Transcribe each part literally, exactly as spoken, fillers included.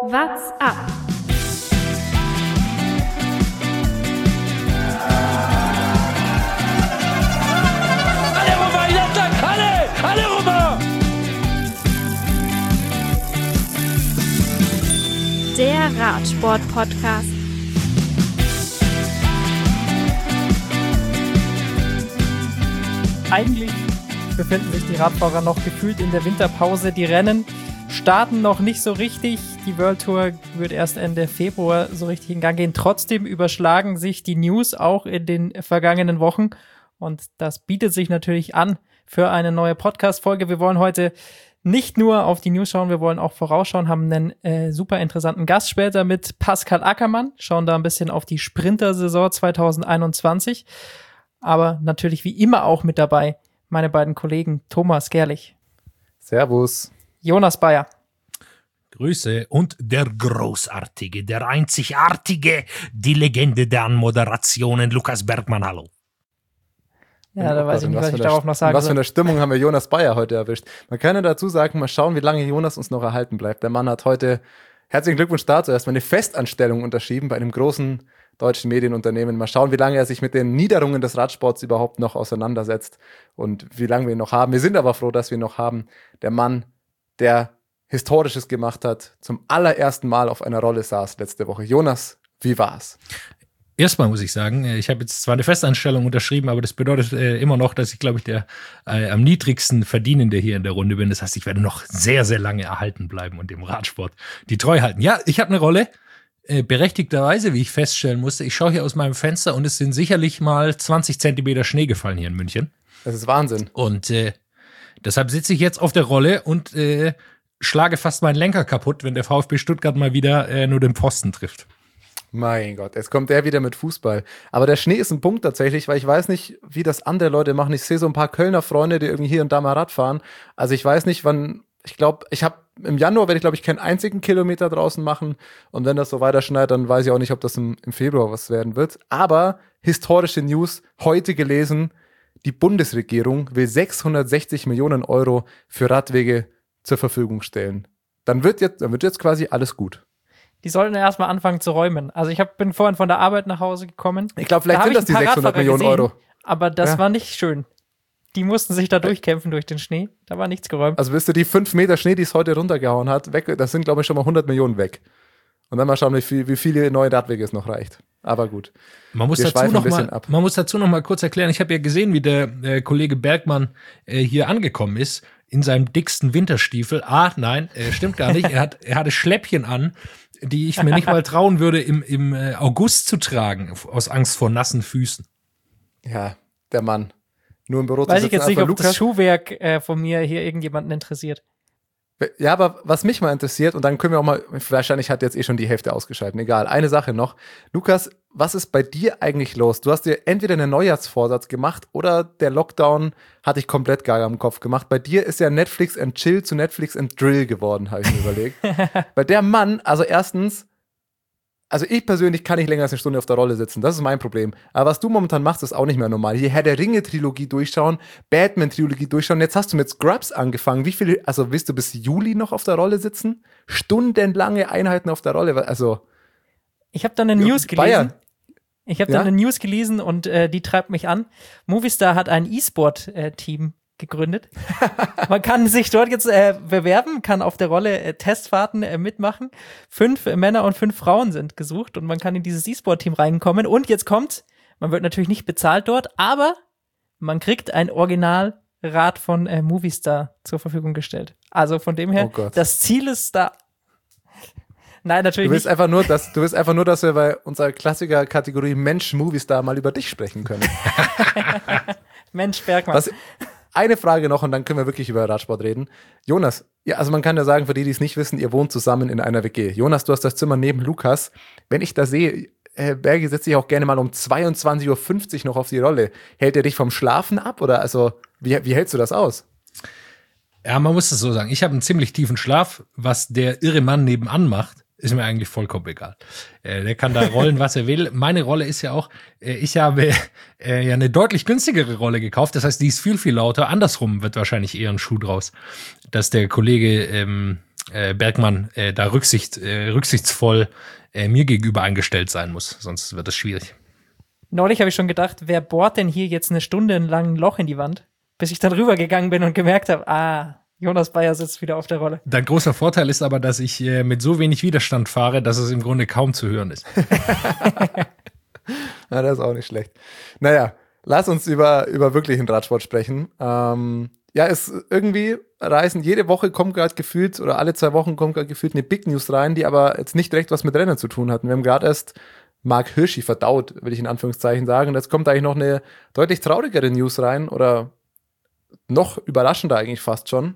What's up? Alle rüber, Jattak, alle! Alle rüber! Der Radsport-Podcast. Eigentlich befinden sich die Radfahrer noch gefühlt in der Winterpause. Die Rennen starten noch nicht so richtig. Die World Tour wird erst Ende Februar so richtig in Gang gehen. Trotzdem überschlagen sich die News auch in den vergangenen Wochen. Und das bietet sich natürlich an für eine neue Podcast-Folge. Wir wollen heute nicht nur auf die News schauen, wir wollen auch vorausschauen, haben einen äh, super interessanten Gast später mit Pascal Ackermann. Schauen da ein bisschen auf die Sprinter-Saison zwanzig einundzwanzig. Aber natürlich wie immer auch mit dabei meine beiden Kollegen Thomas Gerlich. Servus. Jonas Bayer. Grüße und der großartige, der einzigartige, die Legende der Anmoderationen, Lukas Bergmann, hallo. Ja, da Oh weiß Gott, ich nicht, was was für ich eine- darauf noch sagen Was für soll. eine Stimmung haben wir Jonas Bayer heute erwischt. Man kann ja dazu sagen, mal schauen, wie lange Jonas uns noch erhalten bleibt. Der Mann hat heute, herzlichen Glückwunsch dazu, erstmal eine Festanstellung unterschrieben bei einem großen deutschen Medienunternehmen. Mal schauen, wie lange er sich mit den Niederungen des Radsports überhaupt noch auseinandersetzt und wie lange wir ihn noch haben. Wir sind aber froh, dass wir ihn noch haben. Der Mann, der Historisches gemacht hat, zum allerersten Mal auf einer Rolle saß letzte Woche. Jonas, wie war's? Erstmal muss ich sagen, ich habe jetzt zwar eine Festanstellung unterschrieben, aber das bedeutet äh, immer noch, dass ich, glaube ich, der äh, am niedrigsten Verdienende hier in der Runde bin. Das heißt, ich werde noch sehr, sehr lange erhalten bleiben und dem Radsport die treu halten. Ja, ich habe eine Rolle, äh, berechtigterweise, wie ich feststellen musste. Ich schaue hier aus meinem Fenster und es sind sicherlich mal zwanzig Zentimeter Schnee gefallen hier in München. Das ist Wahnsinn. Und äh, deshalb sitze ich jetzt auf der Rolle und äh, schlage fast meinen Lenker kaputt, wenn der VfB Stuttgart mal wieder äh, nur den Pfosten trifft. Mein Gott, jetzt kommt der wieder mit Fußball. Aber der Schnee ist ein Punkt tatsächlich, weil ich weiß nicht, wie das andere Leute machen. Ich sehe so ein paar Kölner Freunde, die irgendwie hier und da mal Rad fahren. Also ich weiß nicht, wann, ich glaube, ich habe im Januar werde ich, glaube ich, keinen einzigen Kilometer draußen machen. Und wenn das so weiter schneit, dann weiß ich auch nicht, ob das im, im Februar was werden wird. Aber historische News, heute gelesen, die Bundesregierung will sechshundertsechzig Millionen Euro für Radwege zur Verfügung stellen. Dann wird jetzt, dann wird jetzt quasi alles gut. Die sollten erstmal anfangen zu räumen. Also ich hab, bin vorhin von der Arbeit nach Hause gekommen. Ich glaube, vielleicht Da hab sind ich das die ein paar sechshundert Radfahrer Millionen gesehen, Euro. Aber das Ja. war nicht schön. Die mussten sich da durchkämpfen durch den Schnee. Da war nichts geräumt. Also bist du die fünf Meter Schnee, die es heute runtergehauen hat, weg, das sind, glaube ich, schon mal hundert Millionen weg. Und dann mal schauen, wie, viel, wie viele neue Radwege es noch reicht. Aber gut. Man muss, Wir dazu schweifen noch ein bisschen mal, ab. man muss dazu noch mal kurz erklären, ich habe ja gesehen, wie der äh, Kollege Bergmann äh, hier angekommen ist, in seinem dicksten Winterstiefel. Ah, nein, äh, stimmt gar nicht. Er, hat, er hatte Schläppchen an, die ich mir nicht mal trauen würde, im, im äh, August zu tragen, aus Angst vor nassen Füßen. Ja, der Mann. Nur im Büro zu Weiß ich sitzen, jetzt nicht, einfach ob das Lukas. Schuhwerk äh, von mir hier irgendjemanden interessiert. Ja, aber was mich mal interessiert, und dann können wir auch mal, wahrscheinlich hat jetzt eh schon die Hälfte ausgeschaltet, egal, eine Sache noch. Lukas, was ist bei dir eigentlich los? Du hast dir entweder einen Neujahrsvorsatz gemacht oder der Lockdown hat dich komplett gaga am Kopf gemacht. Bei dir ist ja Netflix and Chill zu Netflix and Drill geworden, habe ich mir überlegt. Weil der Mann, also erstens, also ich persönlich kann nicht länger als eine Stunde auf der Rolle sitzen. Das ist mein Problem. Aber was du momentan machst, ist auch nicht mehr normal. Hier Herr der Ringe-Trilogie durchschauen, Batman-Trilogie durchschauen. Jetzt hast du mit Scrubs angefangen. Wie viele, also willst du bis Juli noch auf der Rolle sitzen? Stundenlange Einheiten auf der Rolle. Also Ich habe da eine News gelesen. Bayern. Ich habe Ja? da eine News gelesen und äh, die treibt mich an. Movistar hat ein E-Sport-Team gegründet. Man kann sich dort jetzt äh, bewerben, kann auf der Rolle äh, Testfahrten äh, mitmachen. Fünf äh, Männer und fünf Frauen sind gesucht und man kann in dieses E-Sport-Team reinkommen. Und jetzt kommt, man wird natürlich nicht bezahlt dort, aber man kriegt ein Originalrad von äh, Movistar zur Verfügung gestellt. Also von dem her, Oh Gott. das Ziel ist da. Nein, natürlich Du willst nicht. einfach nur, dass, du willst einfach nur, dass wir bei unserer Klassiker-Kategorie Mensch-Movies-Star mal über dich sprechen können. Mensch, Bergmann. Was, eine Frage noch und dann können wir wirklich über Radsport reden. Jonas, ja, also man kann ja sagen, für die, die es nicht wissen, ihr wohnt zusammen in einer W G. Jonas, du hast das Zimmer neben Lukas. Wenn ich da sehe, äh, Bergi setzt sich auch gerne mal um zweiundzwanzig Uhr fünfzig noch auf die Rolle. Hält er dich vom Schlafen ab oder also, wie, wie hältst du das aus? Ja, man muss es so sagen. Ich habe einen ziemlich tiefen Schlaf. Was der irre Mann nebenan macht, ist mir eigentlich vollkommen egal. Äh, der kann da rollen, was er will. Meine Rolle ist ja auch, äh, ich habe äh, ja eine deutlich günstigere Rolle gekauft. Das heißt, die ist viel, viel lauter. Andersrum wird wahrscheinlich eher ein Schuh draus, dass der Kollege ähm, äh, Bergmann äh, da Rücksicht, äh, rücksichtsvoll äh, mir gegenüber eingestellt sein muss. Sonst wird das schwierig. Neulich habe ich schon gedacht, wer bohrt denn hier jetzt eine Stunde lang ein Loch in die Wand? Bis ich dann rübergegangen bin und gemerkt habe, ah, Jonas Bayer sitzt wieder auf der Rolle. Dein großer Vorteil ist aber, dass ich äh, mit so wenig Widerstand fahre, dass es im Grunde kaum zu hören ist. Ja, das ist auch nicht schlecht. Naja, lass uns über, über wirklichen Radsport sprechen. Ähm, ja, es irgendwie reisen, jede Woche kommt gerade gefühlt, oder alle zwei Wochen kommt gerade gefühlt eine Big News rein, die aber jetzt nicht direkt was mit Rennen zu tun hatten. Wir haben gerade erst Mark Hirschi verdaut, will ich in Anführungszeichen sagen. Und jetzt kommt eigentlich noch eine deutlich traurigere News rein, oder noch überraschender eigentlich fast schon.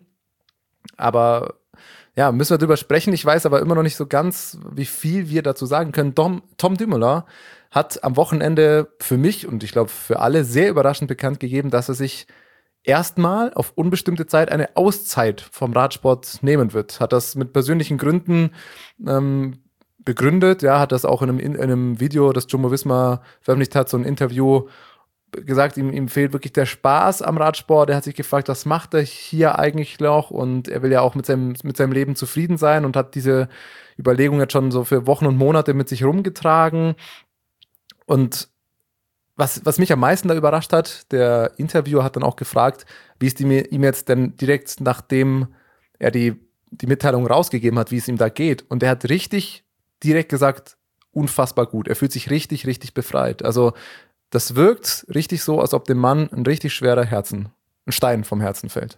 Aber ja, müssen wir drüber sprechen. Ich weiß aber immer noch nicht so ganz, wie viel wir dazu sagen können. Tom, Tom Dumoulin hat am Wochenende für mich und ich glaube für alle sehr überraschend bekannt gegeben, dass er sich erstmal auf unbestimmte Zeit eine Auszeit vom Radsport nehmen wird. Hat das mit persönlichen Gründen ähm, begründet. Ja, hat das auch in einem, in einem Video, das Jumbo-Visma veröffentlicht hat, so ein Interview gesagt, ihm, ihm fehlt wirklich der Spaß am Radsport. Er hat sich gefragt, was macht er hier eigentlich noch? Und er will ja auch mit seinem, mit seinem Leben zufrieden sein und hat diese Überlegung jetzt schon so für Wochen und Monate mit sich rumgetragen. Und was, was mich am meisten da überrascht hat, der Interviewer hat dann auch gefragt, wie es die, ihm jetzt denn direkt nachdem er die, die Mitteilung rausgegeben hat, wie es ihm da geht. Und er hat richtig direkt gesagt, unfassbar gut. Er fühlt sich richtig, richtig befreit. Also das wirkt richtig so, als ob dem Mann ein richtig schwerer Herzen, ein Stein vom Herzen fällt.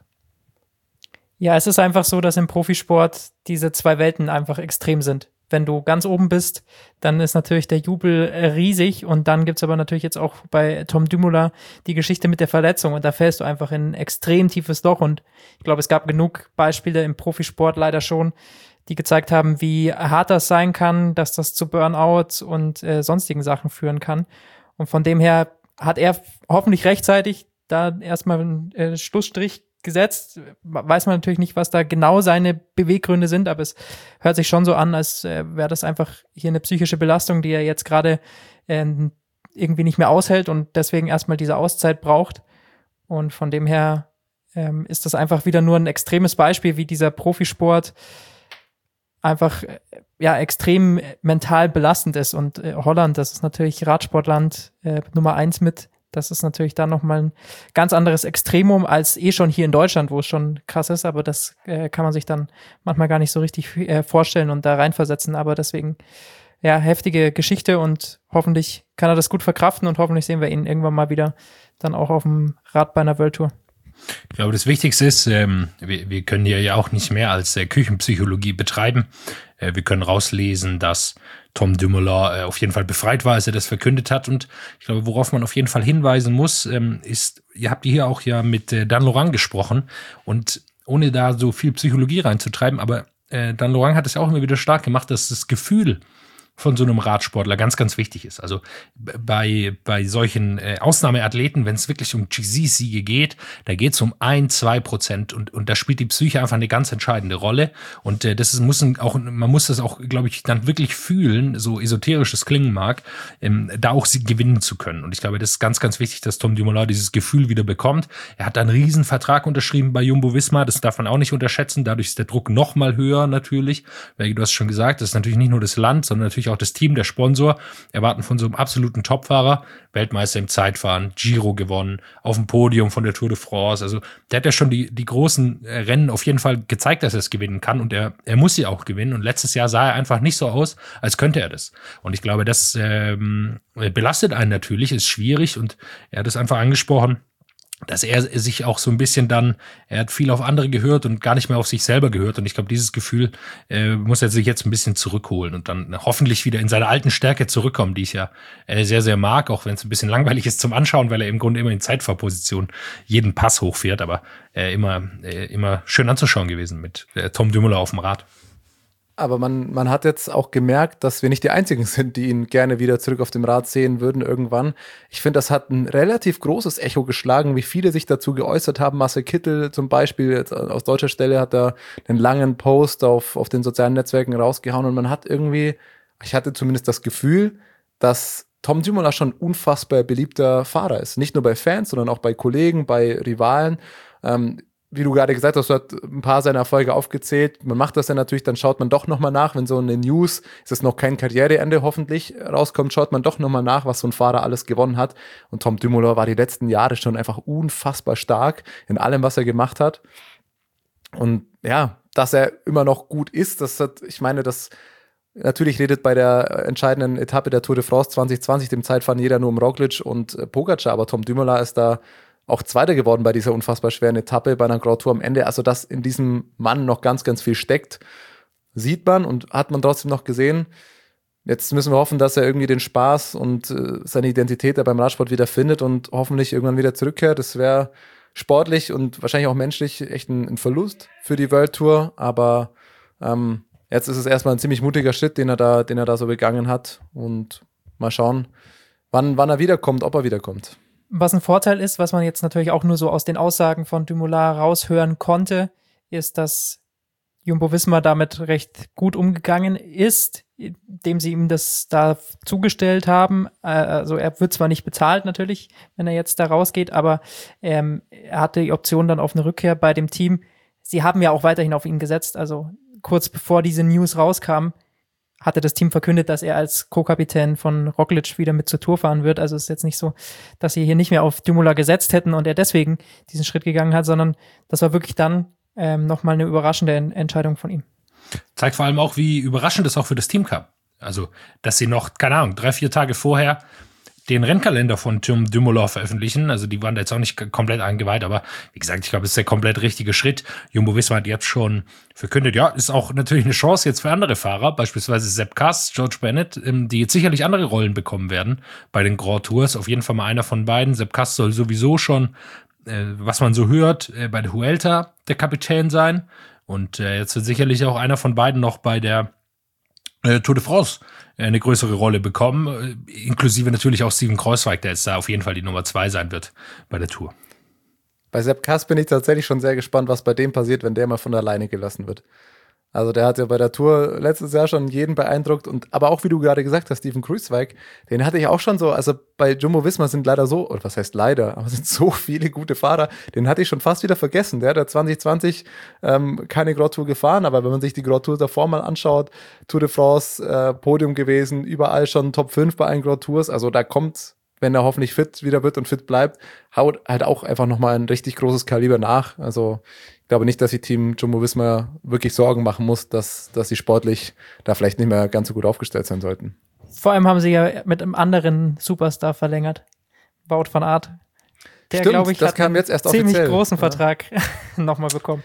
Ja, es ist einfach so, dass im Profisport diese zwei Welten einfach extrem sind. Wenn du ganz oben bist, dann ist natürlich der Jubel riesig, und dann gibt's aber natürlich jetzt auch bei Tom Dumoulin die Geschichte mit der Verletzung, und da fällst du einfach in ein extrem tiefes Loch, und ich glaube, es gab genug Beispiele im Profisport leider schon, die gezeigt haben, wie hart das sein kann, dass das zu Burnout und äh, sonstigen Sachen führen kann. Und von dem her hat er hoffentlich rechtzeitig da erstmal einen äh, Schlussstrich gesetzt. Weiß man natürlich nicht, was da genau seine Beweggründe sind, aber es hört sich schon so an, als äh, wäre das einfach hier eine psychische Belastung, die er jetzt gerade äh, irgendwie nicht mehr aushält und deswegen erstmal diese Auszeit braucht. Und von dem her ähm, ist das einfach wieder nur ein extremes Beispiel, wie dieser Profisport einfach äh, ja extrem mental belastend ist. Und äh, Holland, das ist natürlich Radsportland äh, Nummer eins mit. Das ist natürlich dann nochmal ein ganz anderes Extremum als eh schon hier in Deutschland, wo es schon krass ist, aber das äh, kann man sich dann manchmal gar nicht so richtig äh, vorstellen und da reinversetzen. Aber deswegen, ja, heftige Geschichte, und hoffentlich kann er das gut verkraften, und hoffentlich sehen wir ihn irgendwann mal wieder dann auch auf dem Rad bei einer World Tour. Ich glaube, das Wichtigste ist, ähm, wir, wir können hier ja auch nicht mehr als äh, Küchenpsychologie betreiben. Äh, wir können rauslesen, dass Tom Dumoulin äh, auf jeden Fall befreit war, als er das verkündet hat. Und ich glaube, worauf man auf jeden Fall hinweisen muss, ähm, ist, ihr habt hier auch ja mit äh, Dan Lorang gesprochen, und ohne da so viel Psychologie reinzutreiben, aber äh, Dan Lorang hat es ja auch immer wieder stark gemacht, dass das Gefühl von so einem Radsportler ganz, ganz wichtig ist. Also bei, bei solchen äh, Ausnahmeathleten, wenn es wirklich um G C-Siege geht, da geht es um ein, zwei Prozent, und, und da spielt die Psyche einfach eine ganz entscheidende Rolle. Und äh, das ist, muss ein, auch, man muss das auch, glaube ich, dann wirklich fühlen, so esoterisch es klingen mag, ähm, da auch sie gewinnen zu können. Und ich glaube, das ist ganz, ganz wichtig, dass Tom Dumoulin dieses Gefühl wieder bekommt. Er hat da einen riesen Vertrag unterschrieben bei Jumbo-Visma, das darf man auch nicht unterschätzen. Dadurch ist der Druck noch mal höher natürlich, weil du hast schon gesagt, das ist natürlich nicht nur das Land, sondern natürlich auch das Team, der Sponsor, erwarten von so einem absoluten Topfahrer, Weltmeister im Zeitfahren, Giro gewonnen, auf dem Podium von der Tour de France. Also der hat ja schon die, die großen Rennen auf jeden Fall gezeigt, dass er es gewinnen kann, und er, er muss sie auch gewinnen. Und letztes Jahr sah er einfach nicht so aus, als könnte er das. Und ich glaube, das ähm, belastet einen natürlich, ist schwierig, und er hat es einfach angesprochen, dass er sich auch so ein bisschen dann, er hat viel auf andere gehört und gar nicht mehr auf sich selber gehört. Und ich glaube, dieses Gefühl äh, muss er sich jetzt ein bisschen zurückholen und dann hoffentlich wieder in seine alten Stärke zurückkommen, die ich ja äh, sehr, sehr mag, auch wenn es ein bisschen langweilig ist zum Anschauen, weil er im Grunde immer in Zeitfahrposition jeden Pass hochfährt, aber äh, immer, äh, immer schön anzuschauen gewesen mit äh, Tom Dumoulin auf dem Rad. Aber man, man hat jetzt auch gemerkt, dass wir nicht die Einzigen sind, die ihn gerne wieder zurück auf dem Rad sehen würden irgendwann. Ich finde, das hat ein relativ großes Echo geschlagen, wie viele sich dazu geäußert haben. Marcel Kittel zum Beispiel, jetzt aus deutscher Stelle, hat da einen langen Post auf, auf den sozialen Netzwerken rausgehauen, und man hat irgendwie, ich hatte zumindest das Gefühl, dass Tom Dumoulin schon ein unfassbar beliebter Fahrer ist. Nicht nur bei Fans, sondern auch bei Kollegen, bei Rivalen. Ähm, wie du gerade gesagt hast, du hast ein paar seiner Erfolge aufgezählt. Man macht das ja natürlich, dann schaut man doch nochmal nach, wenn so eine News, ist es noch kein Karriereende hoffentlich, rauskommt, schaut man doch nochmal nach, was so ein Fahrer alles gewonnen hat. Und Tom Dumoulin war die letzten Jahre schon einfach unfassbar stark in allem, was er gemacht hat. Und ja, dass er immer noch gut ist, das hat, ich meine, das natürlich redet bei der entscheidenden Etappe der Tour de France zwanzig zwanzig, dem Zeitfahren jeder nur um Roglic und Pogacar, aber Tom Dumoulin ist da auch Zweiter geworden bei dieser unfassbar schweren Etappe bei einer Grand Tour am Ende. Also, dass in diesem Mann noch ganz, ganz viel steckt, sieht man und hat man trotzdem noch gesehen. Jetzt müssen wir hoffen, dass er irgendwie den Spaß und äh, seine Identität da beim Radsport wieder findet und hoffentlich irgendwann wieder zurückkehrt. Das wäre sportlich und wahrscheinlich auch menschlich echt ein, ein Verlust für die World Tour. Aber ähm, jetzt ist es erstmal ein ziemlich mutiger Schritt, den er da, den er da so begangen hat. Und mal schauen, wann, wann er wiederkommt, ob er wiederkommt. Was ein Vorteil ist, was man jetzt natürlich auch nur so aus den Aussagen von Dumoulin raushören konnte, ist, dass Jumbo-Visma damit recht gut umgegangen ist, indem sie ihm das da zugestellt haben. Also er wird zwar nicht bezahlt natürlich, wenn er jetzt da rausgeht, aber ähm, er hatte die Option dann auf eine Rückkehr bei dem Team. Sie haben ja auch weiterhin auf ihn gesetzt, also kurz bevor diese News rauskam, hatte das Team verkündet, dass er als Co-Kapitän von Roglic wieder mit zur Tour fahren wird. Also es ist jetzt nicht so, dass sie hier nicht mehr auf Dumoulin gesetzt hätten und er deswegen diesen Schritt gegangen hat, sondern das war wirklich dann ähm, nochmal eine überraschende en- Entscheidung von ihm. Zeigt vor allem auch, wie überraschend es auch für das Team kam. Also, dass sie noch, keine Ahnung, drei, vier Tage vorher den Rennkalender von Tom Dumoulin veröffentlichen. Also die waren da jetzt auch nicht komplett eingeweiht, aber wie gesagt, ich glaube, es ist der komplett richtige Schritt. Jumbo-Visma hat jetzt schon verkündet, ja, ist auch natürlich eine Chance jetzt für andere Fahrer, beispielsweise Sepp Kuss, George Bennett, die jetzt sicherlich andere Rollen bekommen werden bei den Grand Tours. Auf jeden Fall mal einer von beiden. Sepp Kuss soll sowieso schon, äh, was man so hört, äh, bei der Vuelta der Kapitän sein. Und äh, jetzt wird sicherlich auch einer von beiden noch bei der äh, Tour de France eine größere Rolle bekommen, inklusive natürlich auch Steven Kruijswijk, der jetzt da auf jeden Fall die Nummer zwei sein wird bei der Tour. Bei Sepp Kuss bin ich tatsächlich schon sehr gespannt, was bei dem passiert, wenn der mal von alleine gelassen wird. Also der hat ja bei der Tour letztes Jahr schon jeden beeindruckt und aber auch, wie du gerade gesagt hast, Steven Kruijswijk, den hatte ich auch schon so, also bei Jumbo-Visma sind leider so, oder was heißt leider, aber sind so viele gute Fahrer, den hatte ich schon fast wieder vergessen. Der hat zwanzig zwanzig ähm, keine Grand Tour gefahren, aber wenn man sich die Grand Tour davor mal anschaut, Tour de France, äh, Podium gewesen, überall schon Top fünf bei allen Grand Tours, also da kommt, wenn er hoffentlich fit wieder wird und fit bleibt, haut halt auch einfach nochmal ein richtig großes Kaliber nach. Also ich glaube nicht, dass die Team Jumbo-Visma wirklich Sorgen machen muss, dass, dass sie sportlich da vielleicht nicht mehr ganz so gut aufgestellt sein sollten. Vor allem haben sie ja mit einem anderen Superstar verlängert, Wout van Aert. Der, glaube ich, das hat kam jetzt erst einen ziemlich offiziell. großen Ja. Vertrag nochmal bekommen.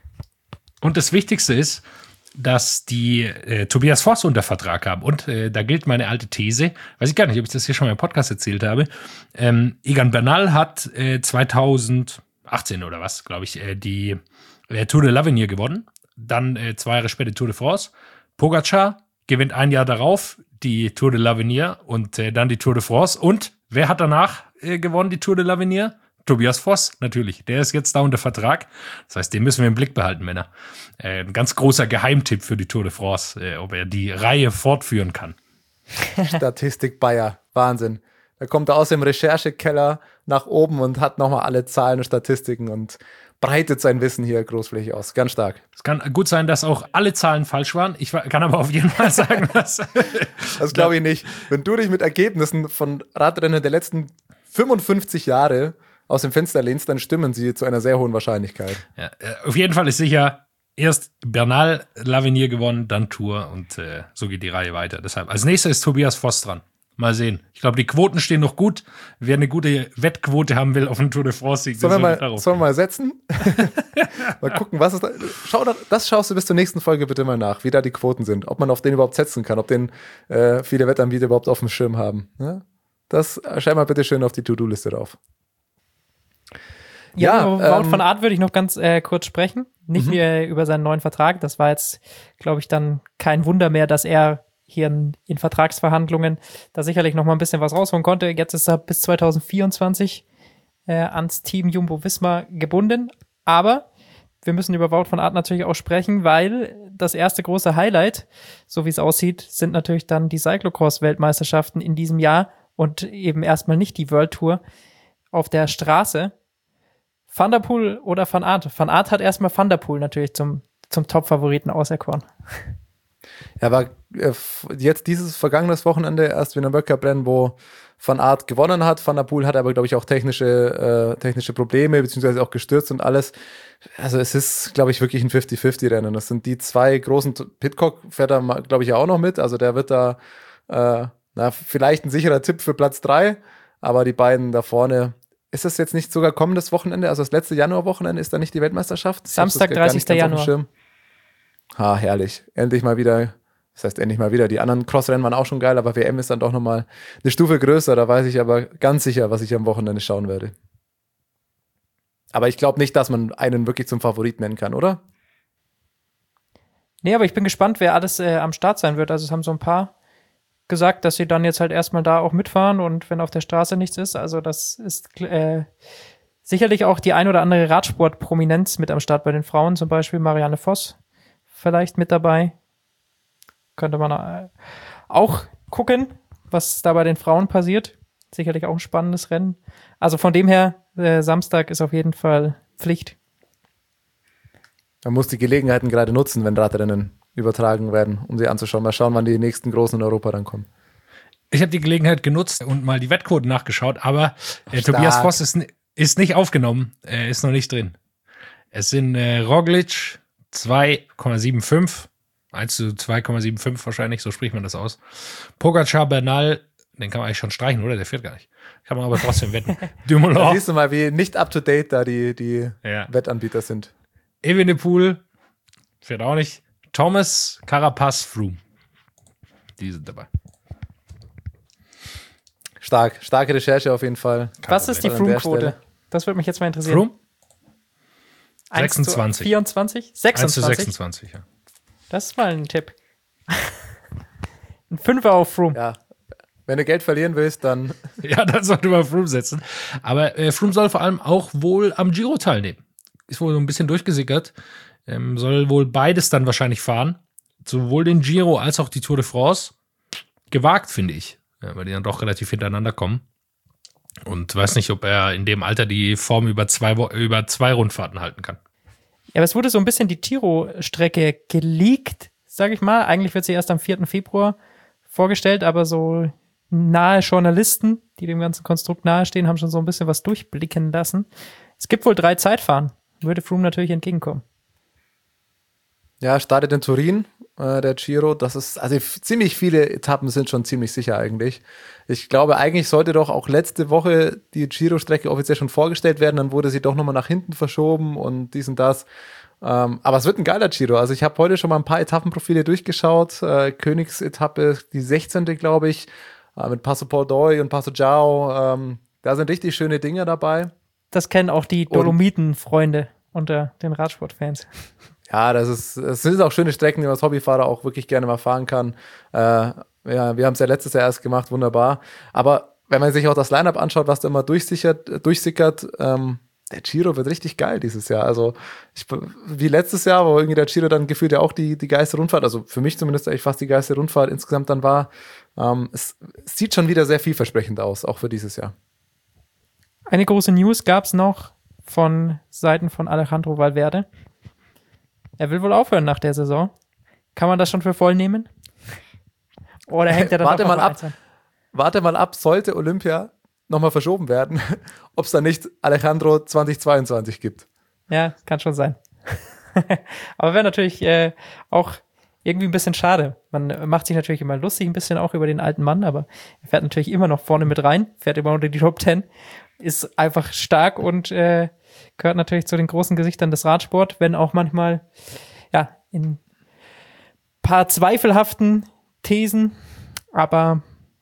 Und das Wichtigste ist, dass die äh, Tobias Foss unter Vertrag haben. Und äh, da gilt meine alte These, weiß ich gar nicht, ob ich das hier schon mal im Podcast erzählt habe. Ähm, Egan Bernal hat äh, zweitausendachtzehn oder was, glaube ich, äh, die äh, Tour de l'Avenir gewonnen. Dann äh, zwei Jahre später Tour de France. Pogacar gewinnt ein Jahr darauf die Tour de l'Avenir und äh, dann die Tour de France. Und wer hat danach äh, gewonnen, die Tour de l'Avenir? Tobias Foss, natürlich. Der ist jetzt da unter Vertrag. Das heißt, den müssen wir im Blick behalten, Männer. Äh, ein ganz großer Geheimtipp für die Tour de France, äh, ob er die Reihe fortführen kann. Statistik Bayer, Wahnsinn. Da kommt er aus dem Recherchekeller nach oben und hat nochmal alle Zahlen und Statistiken und breitet sein Wissen hier großflächig aus. Ganz stark. Es kann gut sein, dass auch alle Zahlen falsch waren. Ich kann aber auf jeden Fall sagen, dass... Das glaube ich nicht. Wenn du dich mit Ergebnissen von Radrennen der letzten fünfundfünfzig Jahre aus dem Fenster lehnst, dann stimmen sie zu einer sehr hohen Wahrscheinlichkeit. Ja, auf jeden Fall ist sicher, erst Bernal l'Avenir gewonnen, dann Tour und äh, so geht die Reihe weiter. Deshalb, als nächster ist Tobias Foss dran. Mal sehen. Ich glaube, die Quoten stehen noch gut. Wer eine gute Wettquote haben will auf den Tour de France-Sieg, sollen wir mal, sollen wir mal setzen? Mal gucken, was ist da. Schau, das schaust du bis zur nächsten Folge bitte mal nach, wie da die Quoten sind. Ob man auf den überhaupt setzen kann, ob den äh, viele Wettanbieter überhaupt auf dem Schirm haben. Ja? Das schreib mal bitte schön auf die To-Do-Liste drauf. Ja, Ja, über Wout ähm, van Aert würde ich noch ganz äh, kurz sprechen. Nicht Mhm. mehr über seinen neuen Vertrag. Das war jetzt, glaube ich, dann kein Wunder mehr, dass er hier in, in Vertragsverhandlungen da sicherlich noch mal ein bisschen was rausholen konnte. Jetzt ist er bis zwanzig vierundzwanzig äh, ans Team Jumbo-Visma gebunden. Aber wir müssen über Wout van Aert natürlich auch sprechen, weil das erste große Highlight, so wie es aussieht, sind natürlich dann die Cyclocross-Weltmeisterschaften in diesem Jahr und eben erstmal nicht die World Tour auf der Straße. Van der Poel oder Van Aert? Van Aert hat erstmal Van der Poel natürlich zum, zum Top-Favoriten auserkoren. Ja, aber äh, jetzt dieses vergangenes Wochenende erst wieder ein World Cup Rennen, wo Van Aert gewonnen hat. Van der Poel hat aber, glaube ich, auch technische, äh, technische Probleme, beziehungsweise auch gestürzt und alles. Also es ist, glaube ich, wirklich ein fünfzig fünfzig Rennen. Das sind die zwei großen, Pidcock fährt da, glaube ich, auch noch mit. Also der wird da, äh, na, vielleicht ein sicherer Tipp für Platz drei, aber die beiden da vorne. Ist das jetzt nicht sogar kommendes Wochenende? Also das letzte Januarwochenende ist da nicht die Weltmeisterschaft? Samstag, dreißigster Januar. Ha, herrlich. Endlich mal wieder, das heißt endlich mal wieder, die anderen Crossrennen waren auch schon geil, aber W M ist dann doch nochmal eine Stufe größer. Da weiß ich aber ganz sicher, was ich am Wochenende schauen werde. Aber ich glaube nicht, dass man einen wirklich zum Favorit nennen kann, oder? Nee, aber ich bin gespannt, wer alles äh, am Start sein wird. Also es haben so ein paar gesagt, dass sie dann jetzt halt erstmal da auch mitfahren und wenn auf der Straße nichts ist. Also das ist äh, sicherlich auch die ein oder andere Radsport-Prominenz mit am Start bei den Frauen, zum Beispiel Marianne Voss vielleicht mit dabei. Könnte man äh, auch gucken, was da bei den Frauen passiert. Sicherlich auch ein spannendes Rennen. Also von dem her, äh, Samstag ist auf jeden Fall Pflicht. Man muss die Gelegenheiten gerade nutzen, wenn Radrennen übertragen werden, um sie anzuschauen. Mal schauen, wann die nächsten Großen in Europa dann kommen. Ich habe die Gelegenheit genutzt und mal die Wettquoten nachgeschaut, aber äh, Tobias Voss ist, ist nicht aufgenommen. Er ist noch nicht drin. Es sind äh, Roglic zwei Komma fünfundsiebzig, eins zu zwei Komma fünfundsiebzig wahrscheinlich, so spricht man das aus. Pogacar, Bernal, den kann man eigentlich schon streichen, oder? Der fährt gar nicht. Kann man aber trotzdem wetten. Dumoulin. Da siehst du mal, wie nicht up-to-date da die, die ja. Wettanbieter sind. Evenepoel fährt auch nicht. Thomas, Carapaz, Froome. Die sind dabei. Stark, starke Recherche auf jeden Fall. Was ist die Froome-Quote? Das würde mich jetzt mal interessieren. Froome? sechsundzwanzig. vierundzwanzig? sechsundzwanzig? eins zu sechsundzwanzig, ja. Das ist mal ein Tipp. Ein Fünfer auf Froome. Ja. Wenn du Geld verlieren willst, dann. Ja, dann sollte man Froome setzen. Aber äh, Froome soll vor allem auch wohl am Giro teilnehmen. Ist wohl so ein bisschen durchgesickert. Ähm, soll wohl beides dann wahrscheinlich fahren. Sowohl den Giro als auch die Tour de France. Gewagt, finde ich. Ja, weil die dann doch relativ hintereinander kommen. Und weiß nicht, ob er in dem Alter die Form über zwei, über zwei Rundfahrten halten kann. Ja, aber es wurde so ein bisschen die Giro-Strecke geleakt, sage ich mal. Eigentlich wird sie erst am vierten Februar vorgestellt, aber so nahe Journalisten, die dem ganzen Konstrukt nahestehen, haben schon so ein bisschen was durchblicken lassen. Es gibt wohl drei Zeitfahren. Würde Froome natürlich entgegenkommen. Ja, startet in Turin, äh, der Giro. Das ist, also f- ziemlich viele Etappen sind schon ziemlich sicher eigentlich. Ich glaube, eigentlich sollte doch auch letzte Woche die Giro-Strecke offiziell schon vorgestellt werden. Dann wurde sie doch nochmal nach hinten verschoben und dies und das. Ähm, aber es wird ein geiler Giro. Also ich habe heute schon mal ein paar Etappenprofile durchgeschaut. Äh, Königsetappe, die sechzehnte glaube ich, äh, mit Passo Pordoi und Passo Giao. Ähm, da sind richtig schöne Dinge dabei. Das kennen auch die Dolomiten-Freunde unter den Radsportfans. Ja, das ist, es sind auch schöne Strecken, die man als Hobbyfahrer auch wirklich gerne mal fahren kann. Äh, ja, wir haben es ja letztes Jahr erst gemacht, wunderbar. Aber wenn man sich auch das Line-Up anschaut, was da immer durchsickert, durchsickert ähm, der Giro wird richtig geil dieses Jahr. Also ich, wie letztes Jahr, wo irgendwie der Giro dann gefühlt ja auch die, die geilste Rundfahrt, also für mich zumindest eigentlich fast die geilste Rundfahrt insgesamt dann war. Ähm, es, es sieht schon wieder sehr vielversprechend aus, auch für dieses Jahr. Eine große News gab es noch von Seiten von Alejandro Valverde. Er will wohl aufhören nach der Saison. Kann man das schon für voll nehmen? Oder hängt er dann warte noch mal auf ab. Warte mal ab, sollte Olympia nochmal verschoben werden, ob es dann nicht Alejandro zweitausendzweiundzwanzig gibt. Ja, kann schon sein. Aber wäre natürlich äh, auch irgendwie ein bisschen schade. Man macht sich natürlich immer lustig ein bisschen auch über den alten Mann, aber er fährt natürlich immer noch vorne mit rein, fährt immer unter die Top Ten, ist einfach stark und äh, gehört natürlich zu den großen Gesichtern des Radsport, wenn auch manchmal ja in paar zweifelhaften Thesen, aber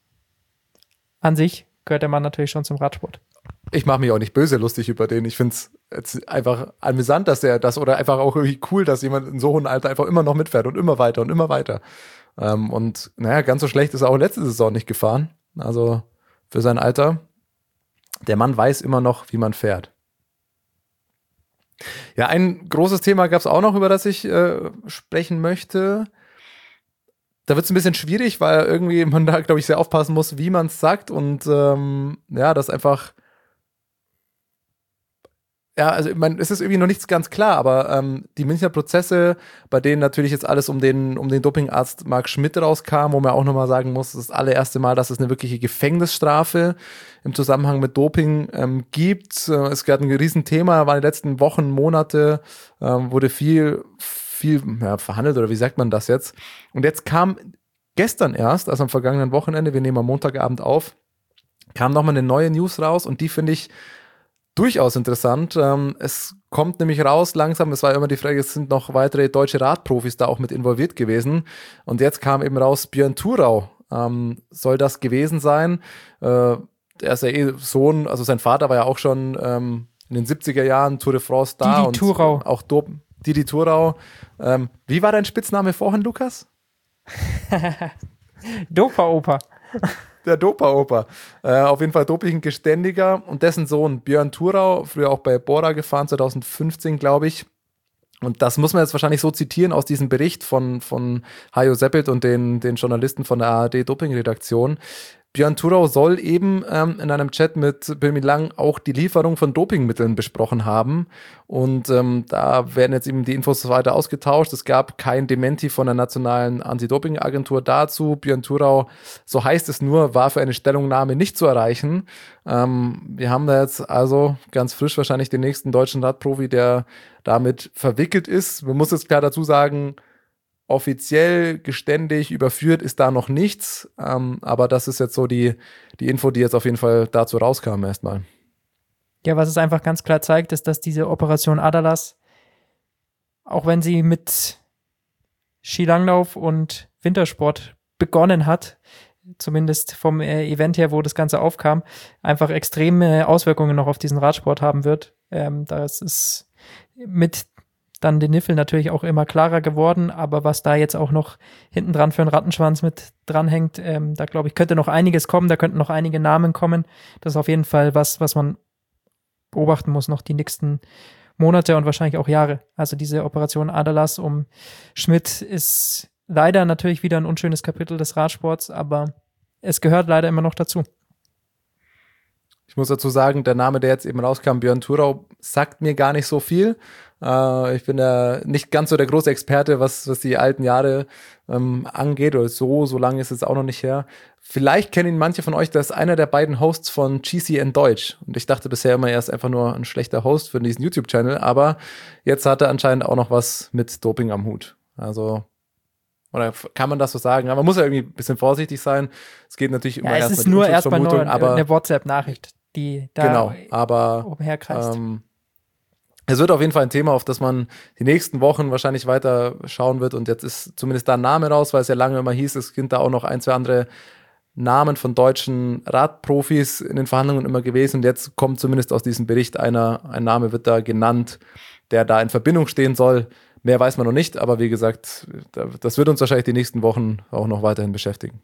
an sich gehört der Mann natürlich schon zum Radsport. Ich mache mich auch nicht böse lustig über den. Ich finde es einfach amüsant, dass er das oder einfach auch irgendwie cool, dass jemand in so hohem Alter einfach immer noch mitfährt und immer weiter und immer weiter. Ähm, und naja, ganz so schlecht ist er auch letzte Saison nicht gefahren. Also für sein Alter. Der Mann weiß immer noch, wie man fährt. Ja, ein großes Thema gab es auch noch, über das ich äh, sprechen möchte. Da wird es ein bisschen schwierig, weil irgendwie man da, glaube ich, sehr aufpassen muss, wie man es sagt und ähm, ja, das einfach Ja, also ich meine, es ist irgendwie noch nichts ganz klar, aber ähm, die Münchner Prozesse, bei denen natürlich jetzt alles um den um den Dopingarzt Marc Schmidt rauskam, wo man auch nochmal sagen muss, das ist das allererste Mal, dass es eine wirkliche Gefängnisstrafe im Zusammenhang mit Doping ähm, gibt. Äh, es gab ein Riesenthema, war in den letzten Wochen, Monate, ähm, wurde viel, viel ja, verhandelt oder wie sagt man das jetzt? Und jetzt kam gestern erst, also am vergangenen Wochenende, wir nehmen am Montagabend auf, kam nochmal eine neue News raus und die finde ich durchaus interessant. Ähm, es kommt nämlich raus langsam, es war immer die Frage, es sind noch weitere deutsche Radprofis da auch mit involviert gewesen. Und jetzt kam eben raus, Björn Thurau ähm, soll das gewesen sein. Äh, er ist ja eh Sohn, also sein Vater war ja auch schon ähm, in den siebziger Jahren Tour de France da. Didi und Thurau. Auch Dop- Didi Thurau. Ähm, wie war dein Spitzname vorhin, Lukas? Dopa-Opa. Der Dopa-Opa. Äh, auf jeden Fall Doping-Geständiger und dessen Sohn Björn Thurau, früher auch bei Bora gefahren, zwanzig fünfzehn, glaube ich. Und das muss man jetzt wahrscheinlich so zitieren aus diesem Bericht von, von Hajo Seppelt und den, den Journalisten von der A R D-Doping-Redaktion. Björn Thurau soll eben ähm, in einem Chat mit Bilmi Lang auch die Lieferung von Dopingmitteln besprochen haben. Und ähm, da werden jetzt eben die Infos weiter ausgetauscht. Es gab kein Dementi von der Nationalen Anti-Doping-Agentur dazu. Björn Thurau, so heißt es nur, war für eine Stellungnahme nicht zu erreichen. Ähm, wir haben da jetzt also ganz frisch wahrscheinlich den nächsten deutschen Radprofi, der damit verwickelt ist. Man muss jetzt klar dazu sagen, offiziell geständig überführt ist da noch nichts, ähm, aber das ist jetzt so die, die Info, die jetzt auf jeden Fall dazu rauskam erstmal. Ja, was es einfach ganz klar zeigt, ist, dass diese Operation Adalas, auch wenn sie mit Skilanglauf und Wintersport begonnen hat, zumindest vom äh, Event her, wo das Ganze aufkam, einfach extreme Auswirkungen noch auf diesen Radsport haben wird. Ähm, das ist mit dann den Niffel natürlich auch immer klarer geworden, aber was da jetzt auch noch hinten dran für einen Rattenschwanz mit dranhängt, ähm, da glaube ich, könnte noch einiges kommen, da könnten noch einige Namen kommen. Das ist auf jeden Fall was, was man beobachten muss, noch die nächsten Monate und wahrscheinlich auch Jahre. Also diese Operation Adalas um Schmidt ist leider natürlich wieder ein unschönes Kapitel des Radsports, aber es gehört leider immer noch dazu. Ich muss dazu sagen, der Name, der jetzt eben rauskam, Björn Thurau, sagt mir gar nicht so viel. Äh, ich bin ja nicht ganz so der große Experte, was, was die alten Jahre ähm, angeht, oder so, so lange ist es auch noch nicht her. Vielleicht kennen ihn manche von euch, das ist einer der beiden Hosts von G C N Deutsch. Und ich dachte bisher immer, er ist einfach nur ein schlechter Host für diesen YouTube-Channel, aber jetzt hat er anscheinend auch noch was mit Doping am Hut. Also, oder kann man das so sagen? Aber man muss ja irgendwie ein bisschen vorsichtig sein. Es geht natürlich immer ja, erst es ist mit nur erstmal nur Unschuldsvermutung, aber eine WhatsApp-Nachricht, die da genau, aber umherkreist. Ähm, es wird auf jeden Fall ein Thema, auf das man die nächsten Wochen wahrscheinlich weiter schauen wird. Und jetzt ist zumindest da ein Name raus, weil es ja lange immer hieß, es sind da auch noch ein, zwei andere Namen von deutschen Radprofis in den Verhandlungen immer gewesen. Und jetzt kommt zumindest aus diesem Bericht einer, ein Name wird da genannt, der da in Verbindung stehen soll. Mehr weiß man noch nicht, aber wie gesagt, das wird uns wahrscheinlich die nächsten Wochen auch noch weiterhin beschäftigen.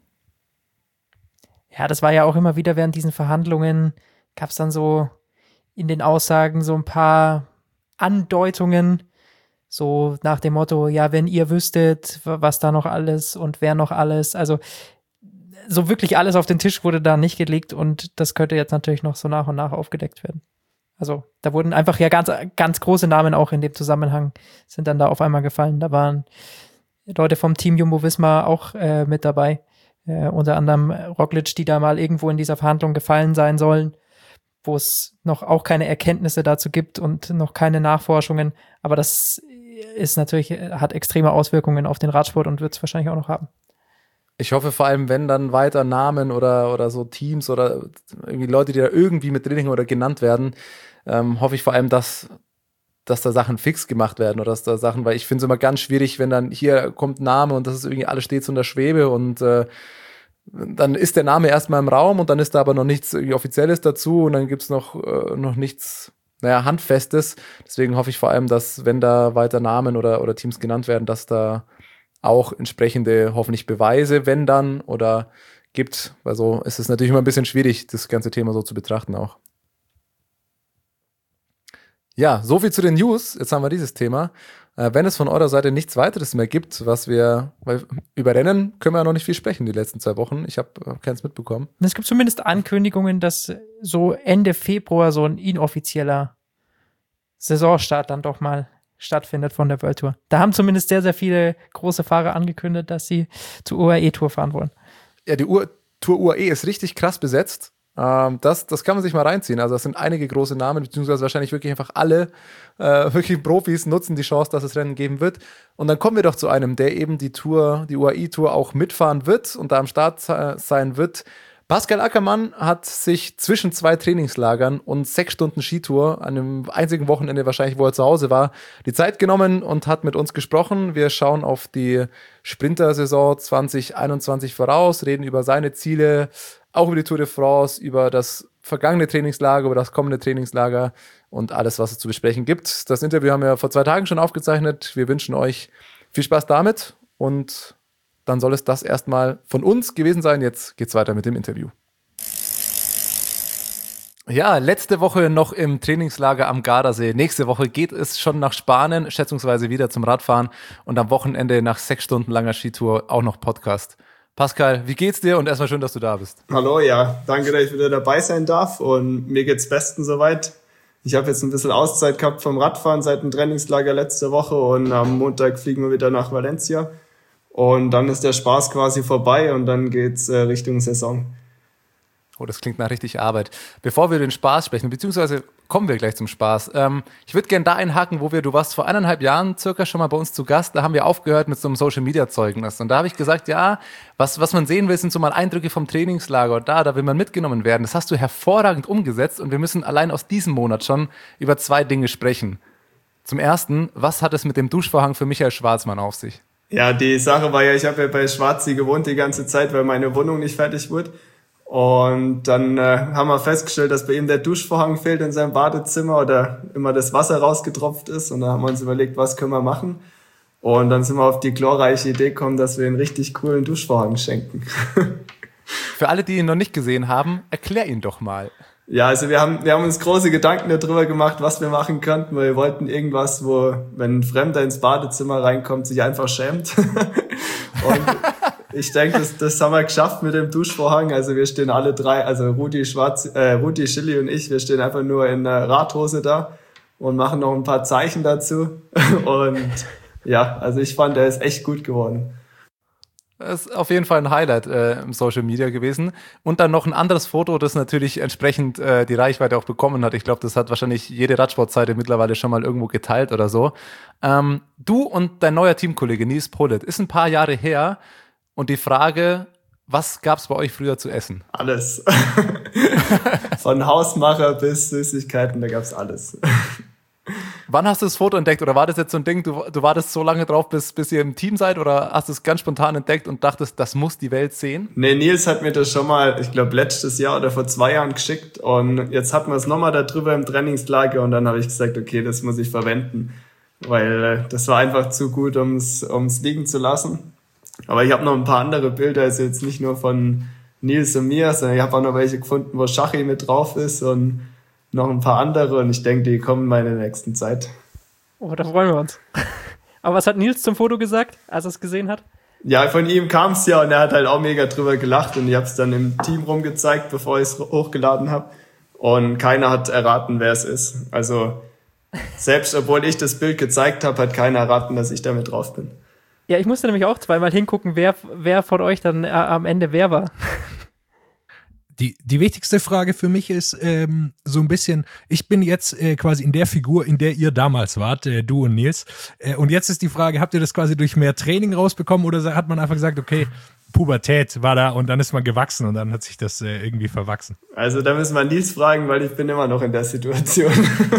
Ja, das war ja auch immer wieder während diesen Verhandlungen, gab es dann so in den Aussagen so ein paar Andeutungen, so nach dem Motto, ja, wenn ihr wüsstet, was da noch alles und wer noch alles, also so wirklich alles auf den Tisch wurde da nicht gelegt und das könnte jetzt natürlich noch so nach und nach aufgedeckt werden. Also da wurden einfach ja ganz, ganz große Namen auch in dem Zusammenhang sind dann da auf einmal gefallen. Da waren Leute vom Team Jumbo-Visma auch äh, mit dabei, äh, unter anderem Roglic, die da mal irgendwo in dieser Verhandlung gefallen sein sollen, wo es noch auch keine Erkenntnisse dazu gibt und noch keine Nachforschungen. Aber das ist natürlich, hat extreme Auswirkungen auf den Radsport und wird es wahrscheinlich auch noch haben. Ich hoffe vor allem, wenn dann weiter Namen oder, oder so Teams oder irgendwie Leute, die da irgendwie mit drin hängen oder genannt werden, ähm, hoffe ich vor allem, dass, dass da Sachen fix gemacht werden oder dass da Sachen, weil ich finde es immer ganz schwierig, wenn dann hier kommt ein Name und das ist irgendwie alles steht so in der Schwebe und äh, dann ist der Name erstmal im Raum und dann ist da aber noch nichts irgendwie Offizielles dazu und dann gibt's noch, äh, noch nichts, naja, Handfestes. Deswegen hoffe ich vor allem, dass wenn da weiter Namen oder, oder Teams genannt werden, dass da auch entsprechende hoffentlich Beweise, wenn dann, oder gibt. Also es ist natürlich immer ein bisschen schwierig, das ganze Thema so zu betrachten auch. Ja, so viel zu den News. Jetzt haben wir dieses Thema. Äh, wenn es von eurer Seite nichts weiteres mehr gibt, was wir, weil über Rennen können wir ja noch nicht viel sprechen die letzten zwei Wochen. Ich habe äh, keins mitbekommen. Es gibt zumindest Ankündigungen, dass so Ende Februar so ein inoffizieller Saisonstart dann doch mal stattfindet von der World Tour. Da haben zumindest sehr, sehr viele große Fahrer angekündigt, dass sie zur U A E-Tour fahren wollen. Ja, die U- Tour U A E ist richtig krass besetzt. Ähm, das, das kann man sich mal reinziehen. Also das sind einige große Namen, beziehungsweise wahrscheinlich wirklich einfach alle äh, wirklich Profis nutzen die Chance, dass es Rennen geben wird. Und dann kommen wir doch zu einem, der eben die Tour, die U A E-Tour auch mitfahren wird und da am Start sein wird. Pascal Ackermann hat sich zwischen zwei Trainingslagern und sechs Stunden Skitour, an einem einzigen Wochenende wahrscheinlich, wo er zu Hause war, die Zeit genommen und hat mit uns gesprochen. Wir schauen auf die Sprintersaison zwanzig einundzwanzig voraus, reden über seine Ziele, auch über die Tour de France, über das vergangene Trainingslager, über das kommende Trainingslager und alles, was es zu besprechen gibt. Das Interview haben wir vor zwei Tagen schon aufgezeichnet. Wir wünschen euch viel Spaß damit und dann soll es das erstmal von uns gewesen sein. Jetzt geht's weiter mit dem Interview. Ja, letzte Woche noch im Trainingslager am Gardasee. Nächste Woche geht es schon nach Spanien, schätzungsweise wieder zum Radfahren und am Wochenende nach sechs Stunden langer Skitour auch noch Podcast. Pascal, wie geht's dir und erstmal schön, dass du da bist. Hallo, ja, danke, dass ich wieder dabei sein darf und mir geht's bestens soweit. Ich habe jetzt ein bisschen Auszeit gehabt vom Radfahren seit dem Trainingslager letzte Woche und am Montag fliegen wir wieder nach Valencia. Und dann ist der Spaß quasi vorbei und dann geht's äh, Richtung Saison. Oh, das klingt nach richtig Arbeit. Bevor wir den Spaß sprechen, beziehungsweise kommen wir gleich zum Spaß. Ähm, ich würde gerne da einhaken, wo wir, du warst vor eineinhalb Jahren circa schon mal bei uns zu Gast, da haben wir aufgehört mit so einem Social-Media-Zeugnis. Und da habe ich gesagt, ja, was, was man sehen will, sind so mal Eindrücke vom Trainingslager. Und da, da will man mitgenommen werden. Das hast du hervorragend umgesetzt und wir müssen allein aus diesem Monat schon über zwei Dinge sprechen. Zum Ersten, was hat es mit dem Duschvorhang für Michael Schwarzmann auf sich? Ja, die Sache war ja, ich habe ja bei Schwarzi gewohnt die ganze Zeit, weil meine Wohnung nicht fertig wurde. Und dann äh, haben wir festgestellt, dass bei ihm der Duschvorhang fehlt in seinem Badezimmer oder immer das Wasser rausgetropft ist. Und dann haben wir uns überlegt, was können wir machen. Und dann sind wir auf die glorreiche Idee gekommen, dass wir einen richtig coolen Duschvorhang schenken. Für alle, die ihn noch nicht gesehen haben, erklär ihn doch mal. Ja, also wir haben wir haben uns große Gedanken darüber gemacht, was wir machen könnten, weil wir wollten irgendwas, wo, wenn ein Fremder ins Badezimmer reinkommt, sich einfach schämt. Und ich denke, das, das haben wir geschafft mit dem Duschvorhang. Also wir stehen alle drei, also Rudi Schwarz, äh, Rudi Schilly und ich, wir stehen einfach nur in einer Radhose da und machen noch ein paar Zeichen dazu. Und ja, also ich fand, der ist echt gut geworden. Das ist auf jeden Fall ein Highlight äh, im Social Media gewesen. Und dann noch ein anderes Foto, das natürlich entsprechend äh, die Reichweite auch bekommen hat. Ich glaube, das hat wahrscheinlich jede Radsportseite mittlerweile schon mal irgendwo geteilt oder so. Ähm, du und dein neuer Teamkollege Nils Politt, ist ein paar Jahre her. Und die Frage, was gab's bei euch früher zu essen? Alles. Von Hausmacher bis Süßigkeiten, da gab's alles. Wann hast du das Foto entdeckt? Oder war das jetzt so ein Ding, du, du wartest so lange drauf, bis, bis ihr im Team seid? Oder hast du es ganz spontan entdeckt und dachtest, das muss die Welt sehen? Nee, Nils hat mir das schon mal, ich glaube, letztes Jahr oder vor zwei Jahren geschickt. Und jetzt hatten wir es nochmal da drüber im Trainingslager. Und dann habe ich gesagt, okay, das muss ich verwenden. Weil äh, das war einfach zu gut, ums ums liegen zu lassen. Aber ich habe noch ein paar andere Bilder, also jetzt nicht nur von Nils und mir, sondern ich habe auch noch welche gefunden, wo Schachi mit drauf ist und noch ein paar andere und ich denke, die kommen mal in der nächsten Zeit. Oh, da freuen wir uns. Aber was hat Nils zum Foto gesagt, als er es gesehen hat? Ja, von ihm kam es ja und er hat halt auch mega drüber gelacht und ich habe es dann im Team rumgezeigt, bevor ich es hochgeladen habe und keiner hat erraten, wer es ist. Also selbst obwohl ich das Bild gezeigt habe, hat keiner erraten, dass ich damit drauf bin. Ja, ich musste nämlich auch zweimal hingucken, wer, wer von euch dann äh, am Ende wer war. Die, die wichtigste Frage für mich ist ähm, so ein bisschen, ich bin jetzt äh, quasi in der Figur, in der ihr damals wart, äh, du und Nils. Äh, und jetzt ist die Frage, habt ihr das quasi durch mehr Training rausbekommen oder hat man einfach gesagt, okay, Pubertät war da und dann ist man gewachsen und dann hat sich das äh, irgendwie verwachsen? Also da müssen wir Nils fragen, weil ich bin immer noch in der Situation.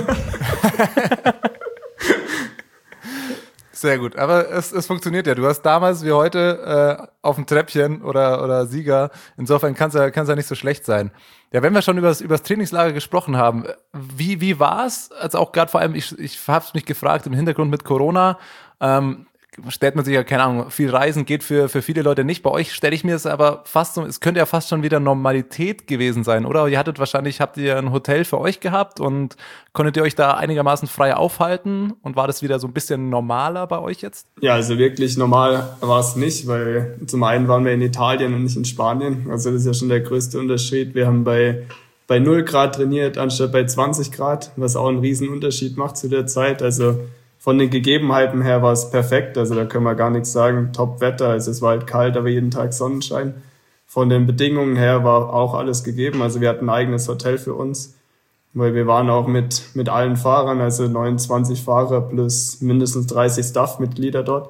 Sehr gut, aber es, es funktioniert ja. Du hast damals wie heute äh, auf dem Treppchen oder, oder Sieger. Insofern kann es ja, kann's ja nicht so schlecht sein. Ja, wenn wir schon über das Trainingslager gesprochen haben, wie, wie war es? Also auch gerade vor allem, ich, ich habe mich gefragt, im Hintergrund mit Corona, ähm, stellt man sich ja, keine Ahnung, viel Reisen geht für, für viele Leute nicht. Bei euch stelle ich mir es aber fast so, es könnte ja fast schon wieder Normalität gewesen sein, oder? Ihr hattet wahrscheinlich, habt ihr ein Hotel für euch gehabt und konntet ihr euch da einigermaßen frei aufhalten und war das wieder so ein bisschen normaler bei euch jetzt? Ja, also wirklich normal war es nicht, weil zum einen waren wir in Italien und nicht in Spanien. Also das ist ja schon der größte Unterschied. Wir haben bei, bei bei null Grad trainiert, anstatt bei zwanzig Grad, was auch einen riesen Unterschied macht zu der Zeit. Also von den Gegebenheiten her war es perfekt, also da können wir gar nichts sagen, Top-Wetter, also es war halt kalt, aber jeden Tag Sonnenschein. Von den Bedingungen her war auch alles gegeben, also wir hatten ein eigenes Hotel für uns, weil wir waren auch mit mit allen Fahrern, also neunundzwanzig Fahrer plus mindestens dreißig Staff-Mitglieder dort.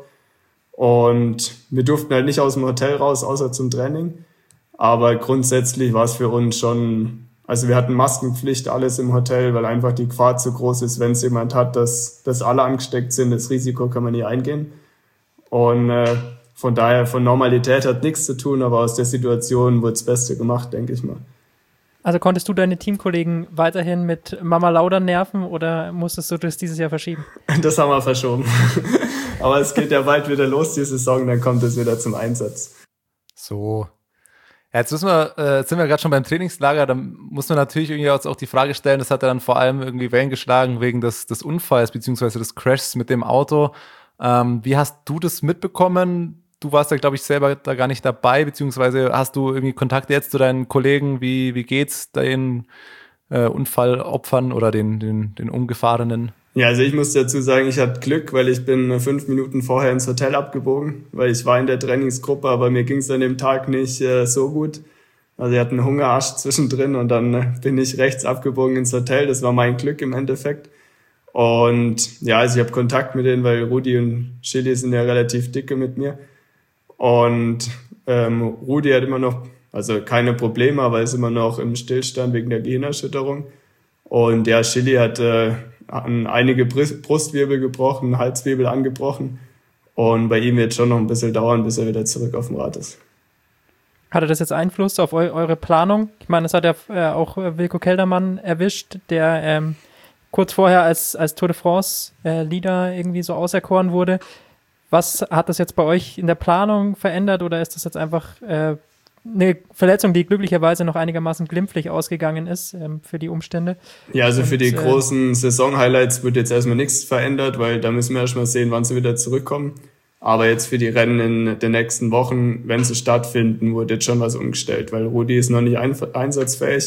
Und wir durften halt nicht aus dem Hotel raus, außer zum Training. Aber grundsätzlich war es für uns schon, also wir hatten Maskenpflicht, alles im Hotel, weil einfach die Gefahr zu groß ist, wenn es jemand hat, dass, dass alle angesteckt sind. Das Risiko kann man nie eingehen. Und äh, von daher, von Normalität hat nichts zu tun, aber aus der Situation wurde das Beste gemacht, denke ich mal. Also konntest du deine Teamkollegen weiterhin mit Mama Lauda nerven oder musstest du das dieses Jahr verschieben? Das haben wir verschoben. Aber es geht ja bald wieder los, die Saison, dann kommt es wieder zum Einsatz. So. Ja, jetzt müssen wir, äh, jetzt sind wir gerade schon beim Trainingslager, da muss man natürlich irgendwie auch die Frage stellen, das hat ja dann vor allem irgendwie Wellen geschlagen wegen des, des Unfalls beziehungsweise des Crashs mit dem Auto. Ähm, wie hast du das mitbekommen? Du warst ja, glaube ich, selber da gar nicht dabei, beziehungsweise hast du irgendwie Kontakte jetzt zu deinen Kollegen? Wie, wie geht's den äh, Unfallopfern oder den, den, den Umgefahrenen? Ja, also ich muss dazu sagen, ich hatte Glück, weil ich bin fünf Minuten vorher ins Hotel abgebogen, weil ich war in der Trainingsgruppe, aber mir ging es an dem Tag nicht äh, so gut. Also ich hatte einen Hungerarsch zwischendrin und dann äh, bin ich rechts abgebogen ins Hotel. Das war mein Glück im Endeffekt. Und ja, also ich habe Kontakt mit denen, weil Rudi und Chili sind ja relativ dicke mit mir. Und ähm, Rudi hat immer noch, also keine Probleme, aber ist immer noch im Stillstand wegen der Gehirnerschütterung. Und ja, Chili hat äh, einige Brustwirbel gebrochen, Halswirbel angebrochen. Und bei ihm wird es schon noch ein bisschen dauern, bis er wieder zurück auf dem Rad ist. Hatte das jetzt Einfluss auf eu- eure Planung? Ich meine, es hat ja äh, auch Wilko Keldermann erwischt, der ähm, kurz vorher als, als Tour de France-Leader äh, irgendwie so auserkoren wurde. Was hat das jetzt bei euch in der Planung verändert oder ist das jetzt einfach äh, eine Verletzung, die glücklicherweise noch einigermaßen glimpflich ausgegangen ist ähm, für die Umstände? Ja, also Und, für die äh, großen Saison-Highlights wird jetzt erstmal nichts verändert, weil da müssen wir erstmal sehen, wann sie wieder zurückkommen. Aber jetzt für die Rennen in den nächsten Wochen, wenn sie stattfinden, wurde jetzt schon was umgestellt, weil Rudi ist noch nicht ein- einsatzfähig.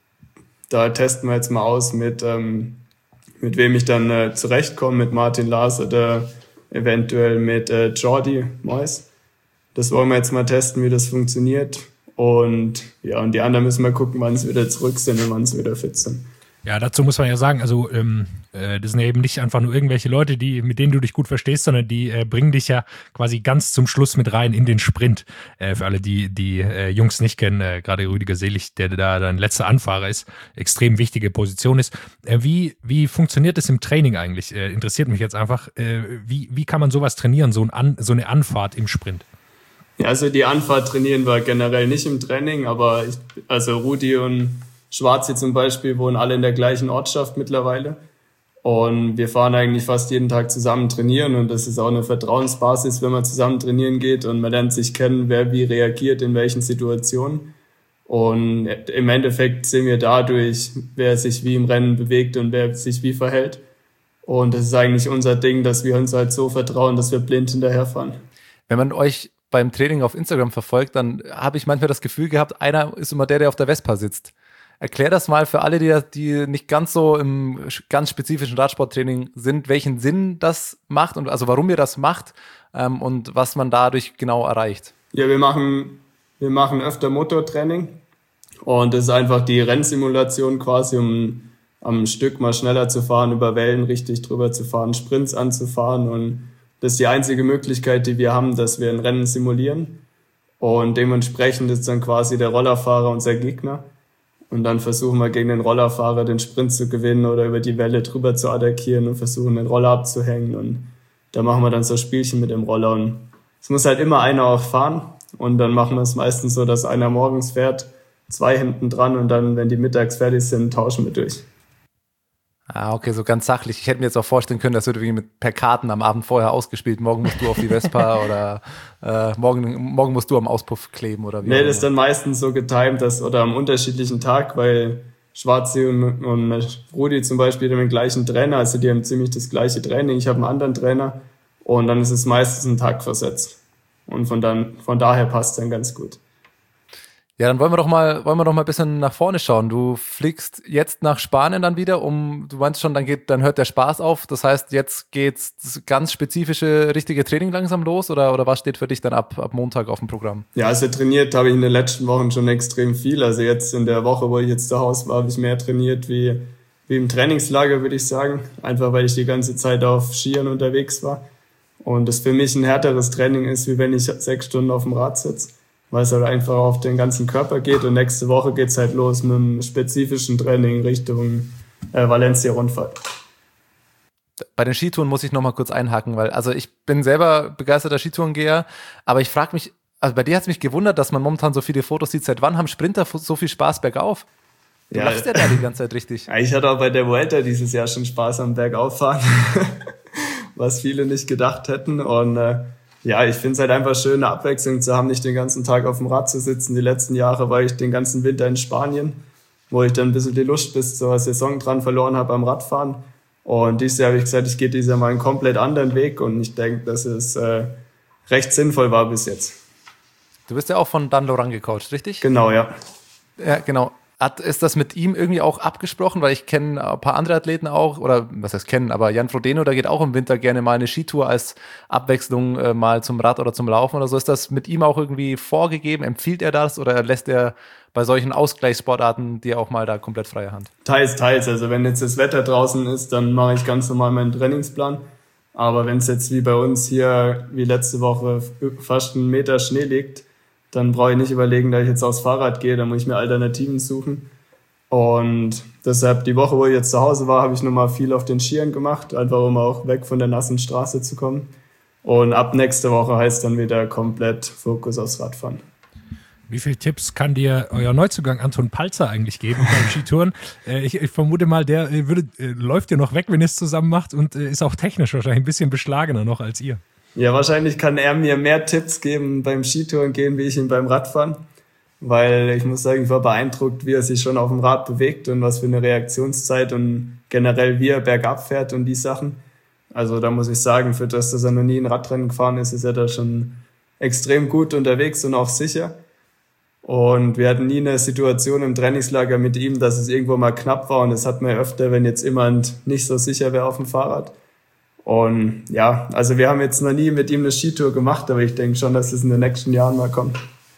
Da testen wir jetzt mal aus, mit, ähm, mit wem ich dann äh, zurechtkomme, mit Martin Lars oder eventuell mit äh, Jordi Moyes. Das wollen wir jetzt mal testen, wie das funktioniert. Und ja, und die anderen müssen wir gucken, wann sie wieder zurück sind und wann sie wieder fit sind. Ja, dazu muss man ja sagen, also ähm, äh, das sind ja eben nicht einfach nur irgendwelche Leute, die mit denen du dich gut verstehst, sondern die äh, bringen dich ja quasi ganz zum Schluss mit rein in den Sprint. Äh, für alle, die die äh, Jungs nicht kennen, äh, gerade Rüdiger Selig, der da dein letzter Anfahrer ist, extrem wichtige Position ist. Äh, wie wie funktioniert das im Training eigentlich? Äh, interessiert mich jetzt einfach. Äh, wie wie kann man sowas trainieren, so, ein An, so eine Anfahrt im Sprint? Ja, also die Anfahrt trainieren wir generell nicht im Training, aber ich, also Rudi und Schwarzi zum Beispiel wohnen alle in der gleichen Ortschaft mittlerweile. Und wir fahren eigentlich fast jeden Tag zusammen trainieren und das ist auch eine Vertrauensbasis, wenn man zusammen trainieren geht und man lernt sich kennen, wer wie reagiert in welchen Situationen. Und im Endeffekt sehen wir dadurch, wer sich wie im Rennen bewegt und wer sich wie verhält. Und das ist eigentlich unser Ding, dass wir uns halt so vertrauen, dass wir blind hinterherfahren. Wenn man euch beim Training auf Instagram verfolgt, dann habe ich manchmal das Gefühl gehabt, einer ist immer der, der auf der Vespa sitzt. Erklär das mal für alle, die, die nicht ganz so im ganz spezifischen Radsporttraining sind, welchen Sinn das macht und also warum ihr das macht ähm, und was man dadurch genau erreicht. Ja, wir machen, wir machen öfter Motortraining und das ist einfach die Rennsimulation quasi, um am Stück mal schneller zu fahren, über Wellen richtig drüber zu fahren, Sprints anzufahren und das ist die einzige Möglichkeit, die wir haben, dass wir ein Rennen simulieren und dementsprechend ist dann quasi der Rollerfahrer unser Gegner. Und dann versuchen wir gegen den Rollerfahrer den Sprint zu gewinnen oder über die Welle drüber zu attackieren und versuchen den Roller abzuhängen. Und da machen wir dann so Spielchen mit dem Roller. Und es muss halt immer einer auch fahren. Und dann machen wir es meistens so, dass einer morgens fährt, zwei hinten dran und dann, wenn die mittags fertig sind, tauschen wir durch. Ah, okay, so ganz sachlich. Ich hätte mir jetzt auch vorstellen können, das wird irgendwie mit per Karten am Abend vorher ausgespielt. Morgen musst du auf die Vespa oder äh, morgen, morgen musst du am Auspuff kleben oder wie? Nee, das ist dann meistens so getimt, dass, oder am unterschiedlichen Tag, weil Schwarzi und, und Rudi zum Beispiel haben den gleichen Trainer, also die haben ziemlich das gleiche Training. Ich habe einen anderen Trainer und dann ist es meistens ein Tag versetzt. Und von dann, von daher passt es dann ganz gut. Ja, dann wollen wir doch mal, wollen wir doch mal ein bisschen nach vorne schauen. Du fliegst jetzt nach Spanien dann wieder, um, du meinst schon, dann geht, dann hört der Spaß auf. Das heißt, jetzt geht's das ganz spezifische, richtige Training langsam los oder, oder was steht für dich dann ab, ab Montag auf dem Programm? Ja, also trainiert habe ich in den letzten Wochen schon extrem viel. Also jetzt in der Woche, wo ich jetzt zu Hause war, habe ich mehr trainiert wie, wie im Trainingslager, würde ich sagen. Einfach, weil ich die ganze Zeit auf Skiern unterwegs war. Und das für mich ein härteres Training ist, wie wenn ich sechs Stunden auf dem Rad sitze. Weil es halt einfach auf den ganzen Körper geht und nächste Woche geht's halt los mit einem spezifischen Training Richtung äh, Valencia-Rundfahrt. Bei den Skitouren muss ich noch mal kurz einhaken, weil also ich bin selber begeisterter Skitourengeher, aber ich frage mich, also bei dir hat es mich gewundert, dass man momentan so viele Fotos sieht. Seit wann haben Sprinter so viel Spaß bergauf? Du Ja, lachst ja da die ganze Zeit richtig. Ja, ich hatte auch bei der Vuelta dieses Jahr schon Spaß am Bergauffahren, was viele nicht gedacht hätten. Und äh, ja, ich finde es halt einfach schön, eine Abwechslung zu haben, nicht den ganzen Tag auf dem Rad zu sitzen. Die letzten Jahre war ich den ganzen Winter in Spanien, wo ich dann ein bisschen die Lust bis zur Saison dran verloren habe am Radfahren. Und dieses Jahr habe ich gesagt, ich gehe dieses Jahr mal einen komplett anderen Weg und ich denke, dass es äh, recht sinnvoll war bis jetzt. Du bist ja auch von Dan Lorang gecoacht, richtig? Genau, ja. Ja, genau. Hat, ist das mit ihm irgendwie auch abgesprochen? Weil ich kenne ein paar andere Athleten auch, oder was heißt kennen, aber Jan Frodeno, der geht auch im Winter gerne mal eine Skitour als Abwechslung äh, mal zum Rad oder zum Laufen oder so. Ist das mit ihm auch irgendwie vorgegeben? Empfiehlt er das oder lässt er bei solchen Ausgleichssportarten dir auch mal da komplett freie Hand? Teils, teils. Also wenn jetzt das Wetter draußen ist, dann mache ich ganz normal meinen Trainingsplan. Aber wenn es jetzt wie bei uns hier, wie letzte Woche, fast einen Meter Schnee liegt, dann brauche ich nicht überlegen, dass ich jetzt aufs Fahrrad gehe, dann muss ich mir Alternativen suchen. Und deshalb die Woche, wo ich jetzt zu Hause war, habe ich nochmal viel auf den Skiern gemacht, einfach um auch weg von der nassen Straße zu kommen. Und ab nächste Woche heißt dann wieder komplett Fokus aufs Radfahren. Wie viele Tipps kann dir euer Neuzugang Anton Palzer eigentlich geben beim Skitouren? äh, ich, ich vermute mal, der äh, würde, äh, läuft dir noch weg, wenn ihr es zusammen macht und äh, ist auch technisch wahrscheinlich ein bisschen beschlagener noch als ihr. Ja, wahrscheinlich kann er mir mehr Tipps geben beim Skitouren gehen, wie ich ihn beim Radfahren. Weil ich muss sagen, ich war beeindruckt, wie er sich schon auf dem Rad bewegt und was für eine Reaktionszeit und generell wie er bergab fährt und die Sachen. Also da muss ich sagen, für das, dass er noch nie ein Radrennen gefahren ist, ist er da schon extrem gut unterwegs und auch sicher. Und wir hatten nie eine Situation im Trainingslager mit ihm, dass es irgendwo mal knapp war. Und das hat man ja öfter, wenn jetzt jemand nicht so sicher wäre auf dem Fahrrad. Und ja, also wir haben jetzt noch nie mit ihm eine Skitour gemacht, aber ich denke schon, dass es in den nächsten Jahren mal kommt.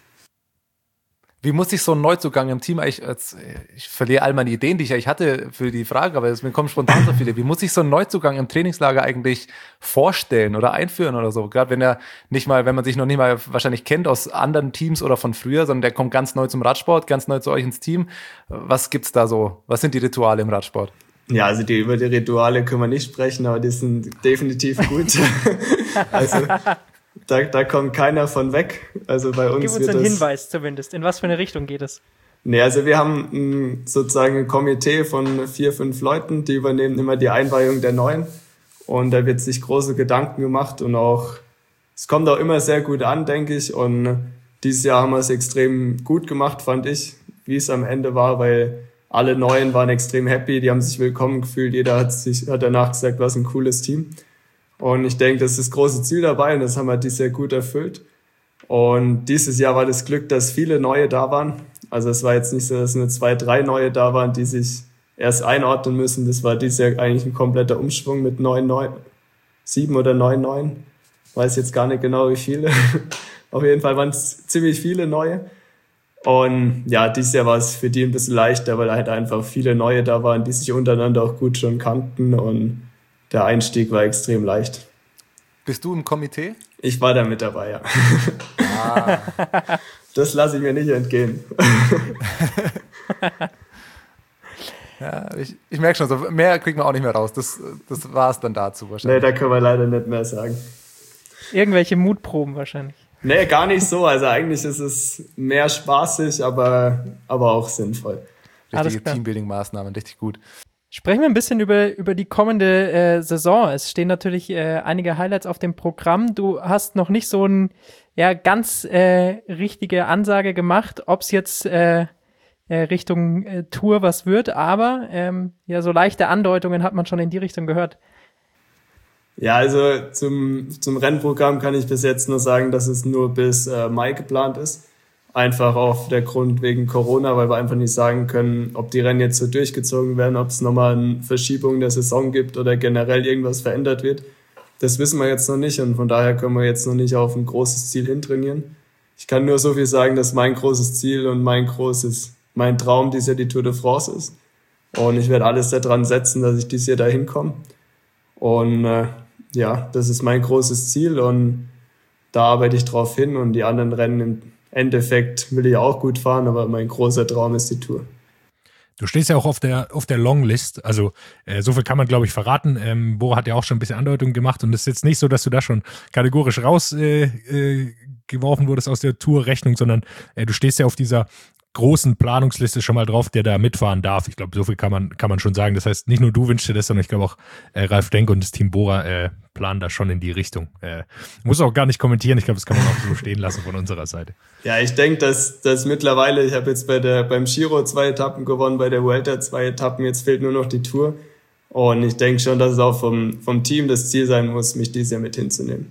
Wie muss sich so ein Neuzugang im Team eigentlich, ich verliere all meine Ideen, die ich eigentlich hatte für die Frage, aber es mir kommen spontan so viele. Wie muss sich so ein Neuzugang im Trainingslager eigentlich vorstellen oder einführen oder so? Gerade wenn er nicht mal, wenn man sich noch nicht mal wahrscheinlich kennt aus anderen Teams oder von früher, sondern der kommt ganz neu zum Radsport, ganz neu zu euch ins Team. Was gibt's da so? Was sind die Rituale im Radsport? Ja, also die, über die Rituale können wir nicht sprechen, aber die sind definitiv gut. Also da, da kommt keiner von weg. Also bei uns Gib uns wird einen das, Hinweis zumindest. In was für eine Richtung geht es? Nee, also wir haben m, sozusagen ein Komitee von vier, fünf Leuten, die übernehmen immer die Einweihung der Neuen. Und da wird sich große Gedanken gemacht und auch, es kommt auch immer sehr gut an, denke ich. Und dieses Jahr haben wir es extrem gut gemacht, fand ich, wie es am Ende war, weil alle Neuen waren extrem happy, die haben sich willkommen gefühlt, jeder hat sich hat danach gesagt, was ein cooles Team. Und ich denke, das ist das große Ziel dabei und das haben wir dieses Jahr gut erfüllt. Und dieses Jahr war das Glück, dass viele Neue da waren. Also es war jetzt nicht so, dass nur zwei, drei Neue da waren, die sich erst einordnen müssen. Das war dieses Jahr eigentlich ein kompletter Umschwung mit neun, neun, sieben oder neun Neuen. Weiß jetzt gar nicht genau, wie viele. Auf jeden Fall waren es ziemlich viele Neue. Und ja, dieses Jahr war es für die ein bisschen leichter, weil halt einfach viele Neue da waren, die sich untereinander auch gut schon kannten und der Einstieg war extrem leicht. Bist du im Komitee? Ich war da mit dabei, ja. Ah. Das lasse ich mir nicht entgehen. Ja, ich, ich merke schon, so mehr kriegen wir auch nicht mehr raus. Das, das war es dann dazu wahrscheinlich. Nee, da können wir leider nicht mehr sagen. Irgendwelche Mutproben wahrscheinlich. Nee, gar nicht so. Also eigentlich ist es mehr spaßig, aber, aber auch sinnvoll. Richtige Teambuilding-Maßnahmen, richtig gut. Sprechen wir ein bisschen über, über die kommende äh, Saison. Es stehen natürlich äh, einige Highlights auf dem Programm. Du hast noch nicht so eine ja, ganz äh, richtige Ansage gemacht, ob es jetzt äh, äh, Richtung äh, Tour was wird, aber ähm, ja, so leichte Andeutungen hat man schon in die Richtung gehört. Ja, also zum, zum Rennprogramm kann ich bis jetzt nur sagen, dass es nur bis äh, Mai geplant ist. Einfach auf der Grund wegen Corona, weil wir einfach nicht sagen können, ob die Rennen jetzt so durchgezogen werden, ob es nochmal eine Verschiebung der Saison gibt oder generell irgendwas verändert wird. Das wissen wir jetzt noch nicht und von daher können wir jetzt noch nicht auf ein großes Ziel hintrainieren. Ich kann nur so viel sagen, dass mein großes Ziel und mein großes, mein Traum dieses Jahr die Tour de France ist. Und ich werde alles daran setzen, dass ich dieses Jahr da hinkomme. Und äh, ja, das ist mein großes Ziel und da arbeite ich drauf hin und die anderen Rennen im Endeffekt will ich auch gut fahren, aber mein großer Traum ist die Tour. Du stehst ja auch auf der auf der Longlist, also äh, so viel kann man, glaube ich, verraten. Ähm, Bora hat ja auch schon ein bisschen Andeutung gemacht und es ist jetzt nicht so, dass du da schon kategorisch rausgeworfen äh, äh, geworfen wurdest aus der Tourrechnung, sondern äh, du stehst ja auf dieser großen Planungsliste schon mal drauf, der da mitfahren darf. Ich glaube, so viel kann man kann man schon sagen. Das heißt, nicht nur du wünschst dir das, sondern ich glaube auch äh, Ralf Denk und das Team Bora äh, planen da schon in die Richtung. Äh, muss auch gar nicht kommentieren. Ich glaube, das kann man auch so stehen lassen von unserer Seite. Ja, ich denke, dass, dass mittlerweile, ich habe jetzt bei der beim Giro zwei Etappen gewonnen, bei der Vuelta zwei Etappen, jetzt fehlt nur noch die Tour. Und ich denke schon, dass es auch vom, vom Team das Ziel sein muss, mich dieses Jahr mit hinzunehmen.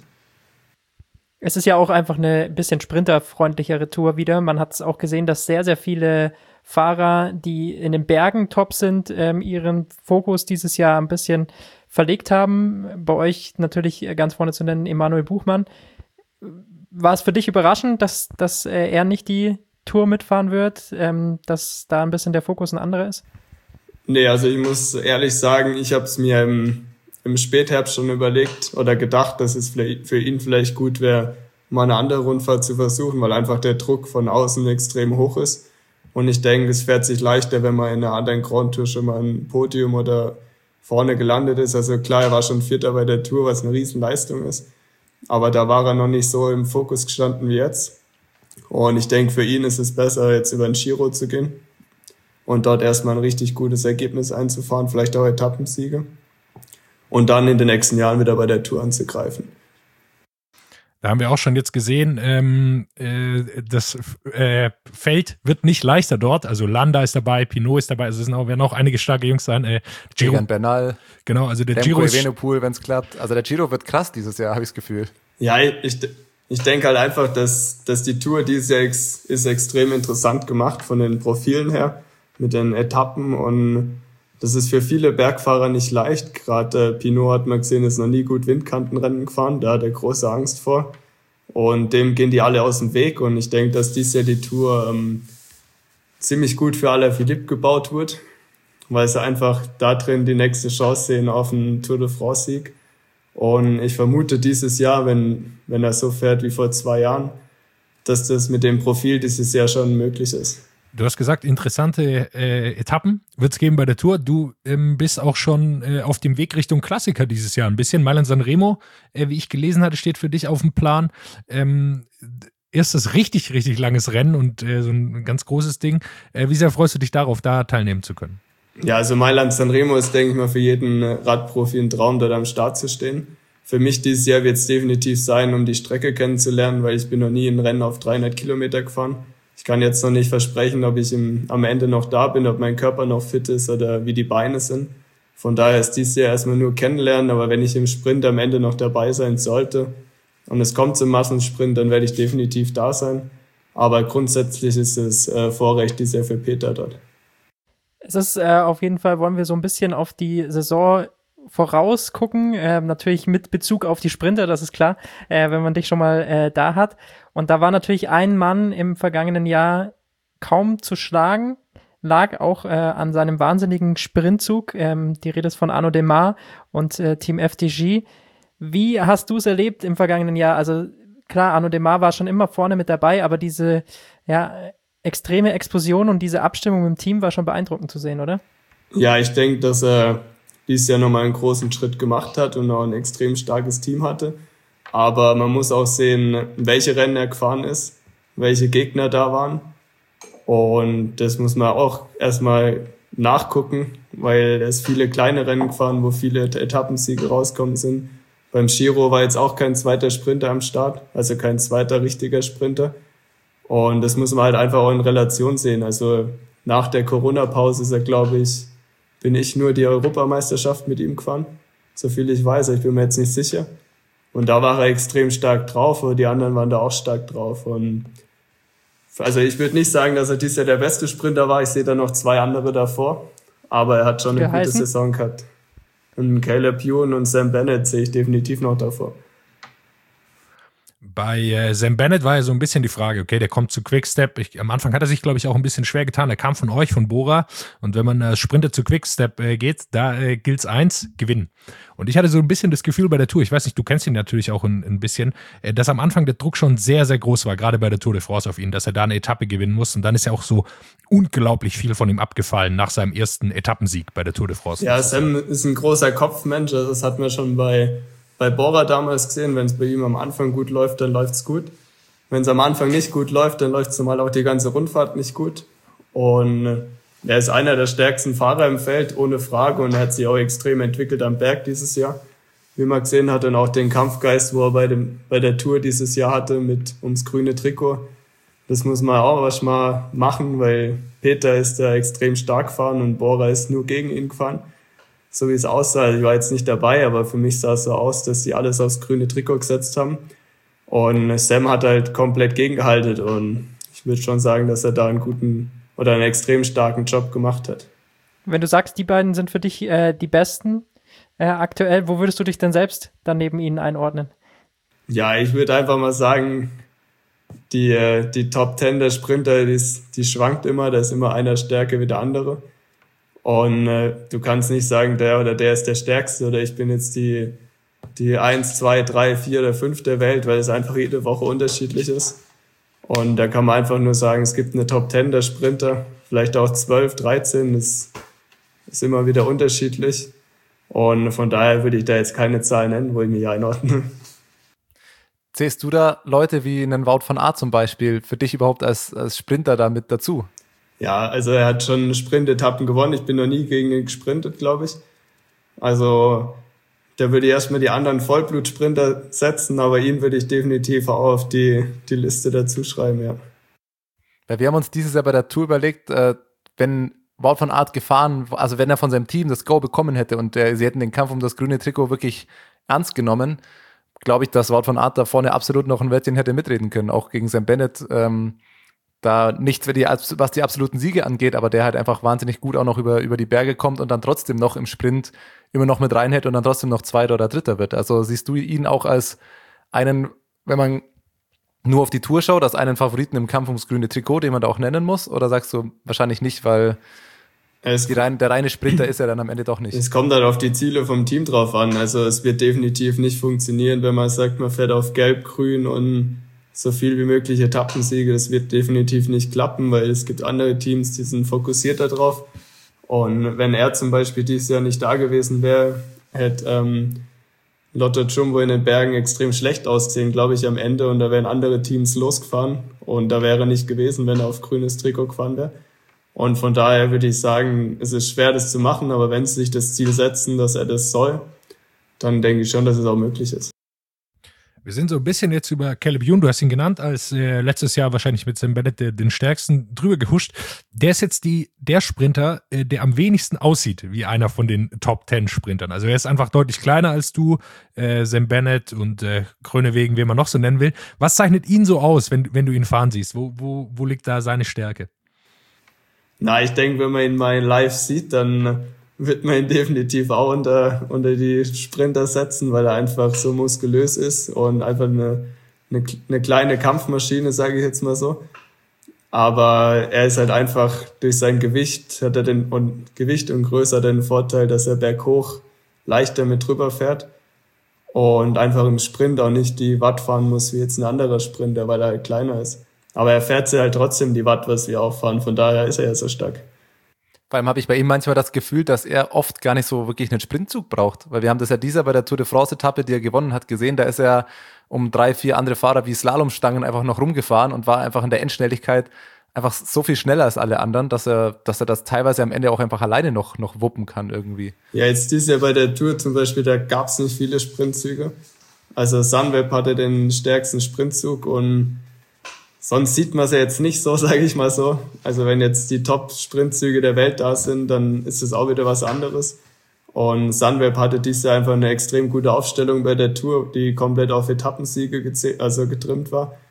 Es ist ja auch einfach eine bisschen sprinterfreundlichere Tour wieder. Man hat es auch gesehen, dass sehr, sehr viele Fahrer, die in den Bergen top sind, ähm, ihren Fokus dieses Jahr ein bisschen verlegt haben. Bei euch natürlich ganz vorne zu nennen Emanuel Buchmann. War es für dich überraschend, dass, dass äh, er nicht die Tour mitfahren wird, ähm, dass da ein bisschen der Fokus ein anderer ist? Nee, also ich muss ehrlich sagen, ich habe es mir im im Spätherbst schon überlegt oder gedacht, dass es für ihn vielleicht gut wäre, mal eine andere Rundfahrt zu versuchen, weil einfach der Druck von außen extrem hoch ist. Und ich denke, es fährt sich leichter, wenn man in einer anderen Grand Tour schon mal ein Podium oder vorne gelandet ist. Also klar, er war schon Vierter bei der Tour, was eine Riesenleistung ist. Aber da war er noch nicht so im Fokus gestanden wie jetzt. Und ich denke, für ihn ist es besser, jetzt über den Giro zu gehen und dort erstmal ein richtig gutes Ergebnis einzufahren, vielleicht auch Etappensiege. Und dann in den nächsten Jahren wieder bei der Tour anzugreifen. Da haben wir auch schon jetzt gesehen, ähm, äh, das äh, Feld wird nicht leichter dort. Also Landa ist dabei, Pinot ist dabei, also es sind auch, werden auch einige starke Jungs sein. Äh, Giro, Egan Bernal, genau, also der Remco Giro ist, Evenepoel, wenn es klappt. Also der Giro wird krass dieses Jahr, habe ich das Gefühl. Ja, ich, ich denke halt einfach, dass, dass die Tour dieses Jahr ex, ist extrem interessant gemacht von den Profilen her, mit den Etappen und das ist für viele Bergfahrer nicht leicht. Gerade äh, Pinot hat man gesehen, ist noch nie gut Windkantenrennen gefahren. Da hat er große Angst vor. Und dem gehen die alle aus dem Weg. Und ich denke, dass dieses Jahr die Tour ähm, ziemlich gut für Alaphilippe gebaut wird, weil sie einfach da drin die nächste Chance sehen auf einen Tour de France-Sieg. Und ich vermute dieses Jahr, wenn, wenn er so fährt wie vor zwei Jahren, dass das mit dem Profil dieses Jahr schon möglich ist. Du hast gesagt, interessante äh, Etappen wird es geben bei der Tour. Du ähm, bist auch schon äh, auf dem Weg Richtung Klassiker dieses Jahr ein bisschen. Mailand Sanremo, äh, wie ich gelesen hatte, steht für dich auf dem Plan. Ähm, erstes richtig, richtig langes Rennen und äh, so ein ganz großes Ding. Äh, wie sehr freust du dich darauf, da teilnehmen zu können? Ja, also Mailand Sanremo ist, denke ich mal, für jeden Radprofi ein Traum, dort am Start zu stehen. Für mich dieses Jahr wird es definitiv sein, um die Strecke kennenzulernen, weil ich bin noch nie ein Rennen auf dreihundert Kilometer gefahren. Ich kann jetzt noch nicht versprechen, ob ich im, am Ende noch da bin, ob mein Körper noch fit ist oder wie die Beine sind. Von daher ist dieses Jahr erstmal nur kennenlernen, aber wenn ich im Sprint am Ende noch dabei sein sollte und es kommt zum Massensprint, dann werde ich definitiv da sein. Aber grundsätzlich ist es äh, Vorrecht dieses Jahr für Peter dort. Es ist äh, auf jeden Fall, wollen wir so ein bisschen auf die Saison vorausgucken, äh, natürlich mit Bezug auf die Sprinter, das ist klar, äh, wenn man dich schon mal äh, da hat. Und da war natürlich ein Mann im vergangenen Jahr kaum zu schlagen, lag auch äh, an seinem wahnsinnigen Sprintzug. Ähm, die Rede ist von Arnaud Démare und äh, Team F D J. Wie hast du es erlebt im vergangenen Jahr? Also klar, Arnaud Démare war schon immer vorne mit dabei, aber diese ja, extreme Explosion und diese Abstimmung im Team war schon beeindruckend zu sehen, oder? Ja, ich denke, dass er dieses Jahr nochmal einen großen Schritt gemacht hat und auch ein extrem starkes Team hatte. Aber man muss auch sehen, welche Rennen er gefahren ist, welche Gegner da waren. Und das muss man auch erstmal nachgucken, weil er ist viele kleine Rennen gefahren, wo viele Etappensiege rauskommen sind. Beim Giro war jetzt auch kein zweiter Sprinter am Start, also kein zweiter richtiger Sprinter. Und das muss man halt einfach auch in Relation sehen. Also nach der Corona-Pause ist er, glaube ich, bin ich nur die Europameisterschaft mit ihm gefahren. So viel ich weiß, ich bin mir jetzt nicht sicher. Und da war er extrem stark drauf, und die anderen waren da auch stark drauf. Und Also ich würde nicht sagen, dass er dieses Jahr der beste Sprinter war. Ich sehe da noch zwei andere davor. Aber er hat schon eine gute Saison gehabt. Und Caleb Ewan und Sam Bennett sehe ich definitiv noch davor. Bei äh, Sam Bennett war ja so ein bisschen die Frage, okay, der kommt zu Quickstep. Ich, am Anfang hat er sich, glaube ich, auch ein bisschen schwer getan. Er kam von euch, von Bora. Und wenn man als Sprinter zu Quickstep äh, geht, da äh, gilt's eins, gewinnen. Und ich hatte so ein bisschen das Gefühl bei der Tour, ich weiß nicht, du kennst ihn natürlich auch ein, ein bisschen, äh, dass am Anfang der Druck schon sehr, sehr groß war, gerade bei der Tour de France auf ihn, dass er da eine Etappe gewinnen muss. Und dann ist ja auch so unglaublich viel von ihm abgefallen nach seinem ersten Etappensieg bei der Tour de France. Ja, Sam ist ein großer Kopfmensch. Also das hat man schon bei bei Bora damals gesehen. Wenn es bei ihm am Anfang gut läuft, dann läuft's gut. Wenn es am Anfang nicht gut läuft, dann läuft's zumal auch die ganze Rundfahrt nicht gut. Und er ist einer der stärksten Fahrer im Feld, ohne Frage. Und er hat sich auch extrem entwickelt am Berg dieses Jahr. Wie man gesehen hat, und auch den Kampfgeist, wo er bei dem bei der Tour dieses Jahr hatte, mit ums grüne Trikot. Das muss man auch was mal machen, weil Peter ist da extrem stark gefahren und Bora ist nur gegen ihn gefahren. So wie es aussah, ich war jetzt nicht dabei, aber für mich sah es so aus, dass sie alles aufs grüne Trikot gesetzt haben. Und Sam hat halt komplett gegengehalten und ich würde schon sagen, dass er da einen guten oder einen extrem starken Job gemacht hat. Wenn du sagst, die beiden sind für dich äh, die Besten äh, aktuell, wo würdest du dich denn selbst dann neben ihnen einordnen? Ja, ich würde einfach mal sagen, die, äh, die Top Ten der Sprinter, die, ist, die schwankt immer, da ist immer einer stärker wie der andere. Und äh, du kannst nicht sagen, der oder der ist der Stärkste oder ich bin jetzt die, die eins, zwei, drei, vier oder fünf der Welt, weil es einfach jede Woche unterschiedlich ist. Und da kann man einfach nur sagen, es gibt eine Top Ten der Sprinter, vielleicht auch zwölf, dreizehn, das ist immer wieder unterschiedlich. Und von daher würde ich da jetzt keine Zahl nennen, wo ich mich einordne. Zählst du da Leute wie einen Wout van Aert zum Beispiel für dich überhaupt als, als Sprinter da mit dazu? Ja, also er hat schon Sprintetappen gewonnen. Ich bin noch nie gegen ihn gesprintet, glaube ich. Also da würde ich erstmal die anderen Vollblutsprinter setzen, aber ihn würde ich definitiv auch auf die, die Liste dazu schreiben, ja. Weil wir haben uns dieses Jahr bei der Tour überlegt, äh, wenn Wout van Aert gefahren, also wenn er von seinem Team das Go bekommen hätte und äh, sie hätten den Kampf um das grüne Trikot wirklich ernst genommen, glaube ich, dass Wout van Aert da vorne absolut noch ein Wettchen hätte mitreden können, auch gegen Sam Bennett. Ähm, da nicht, für die, was die absoluten Siege angeht, aber der halt einfach wahnsinnig gut auch noch über, über die Berge kommt und dann trotzdem noch im Sprint immer noch mit reinhält und dann trotzdem noch Zweiter oder Dritter wird. Also siehst du ihn auch als einen, wenn man nur auf die Tour schaut, als einen Favoriten im Kampf ums grüne Trikot, den man da auch nennen muss? Oder sagst du wahrscheinlich nicht, weil es die rein, der reine Sprinter ist er dann am Ende doch nicht? Es kommt halt auf die Ziele vom Team drauf an. Also es wird definitiv nicht funktionieren, wenn man sagt, man fährt auf Gelb, Grün und so viel wie möglich Etappensiege. Das wird definitiv nicht klappen, weil es gibt andere Teams, die sind fokussierter drauf. Und wenn er zum Beispiel dieses Jahr nicht da gewesen wäre, hätte ähm, Lotto Jumbo in den Bergen extrem schlecht ausgesehen, glaube ich, am Ende. Und da wären andere Teams losgefahren. Und da wäre er nicht gewesen, wenn er auf grünes Trikot gefahren wäre. Und von daher würde ich sagen, es ist schwer, das zu machen. Aber wenn sie sich das Ziel setzen, dass er das soll, dann denke ich schon, dass es auch möglich ist. Wir sind so ein bisschen jetzt über Caleb Ewan, du hast ihn genannt, als äh, letztes Jahr wahrscheinlich mit Sam Bennett der, den stärksten drüber gehuscht. Der ist jetzt die, der Sprinter, äh, der am wenigsten aussieht wie einer von den Top Ten Sprintern. Also er ist einfach deutlich kleiner als du, äh, Sam Bennett und äh, Groenewegen, wie man noch so nennen will. Was zeichnet ihn so aus, wenn, wenn du ihn fahren siehst? Wo, wo, wo liegt da seine Stärke? Na, ich denke, wenn man ihn mal live sieht, dann wird man ihn definitiv auch unter, unter die Sprinter setzen, weil er einfach so muskulös ist und einfach eine, eine, eine kleine Kampfmaschine, sage ich jetzt mal so. Aber er ist halt einfach durch sein Gewicht, hat er den, und Gewicht und Größe hat er den Vorteil, dass er berghoch leichter mit drüber fährt und einfach im Sprint auch nicht die Watt fahren muss wie jetzt ein anderer Sprinter, weil er halt kleiner ist. Aber er fährt sie halt trotzdem die Watt, was wir auch fahren, von daher ist er ja so stark. Vor allem habe ich bei ihm manchmal das Gefühl, dass er oft gar nicht so wirklich einen Sprintzug braucht. Weil wir haben das ja dieser bei der Tour de France-Etappe, die er gewonnen hat, gesehen. Da ist er um drei, vier andere Fahrer wie Slalomstangen einfach noch rumgefahren und war einfach in der Endschnelligkeit einfach so viel schneller als alle anderen, dass er, dass er das teilweise am Ende auch einfach alleine noch, noch wuppen kann irgendwie. Ja, jetzt dieses Jahr bei der Tour zum Beispiel, da gab es nicht viele Sprintzüge. Also Sunweb hatte den stärksten Sprintzug und sonst sieht man es ja jetzt nicht so, sage ich mal so. Also wenn jetzt die Top-Sprintzüge der Welt da sind, dann ist es auch wieder was anderes. Und Sunweb hatte dieses Jahr einfach eine extrem gute Aufstellung bei der Tour, die komplett auf Etappensiege geze- also getrimmt war.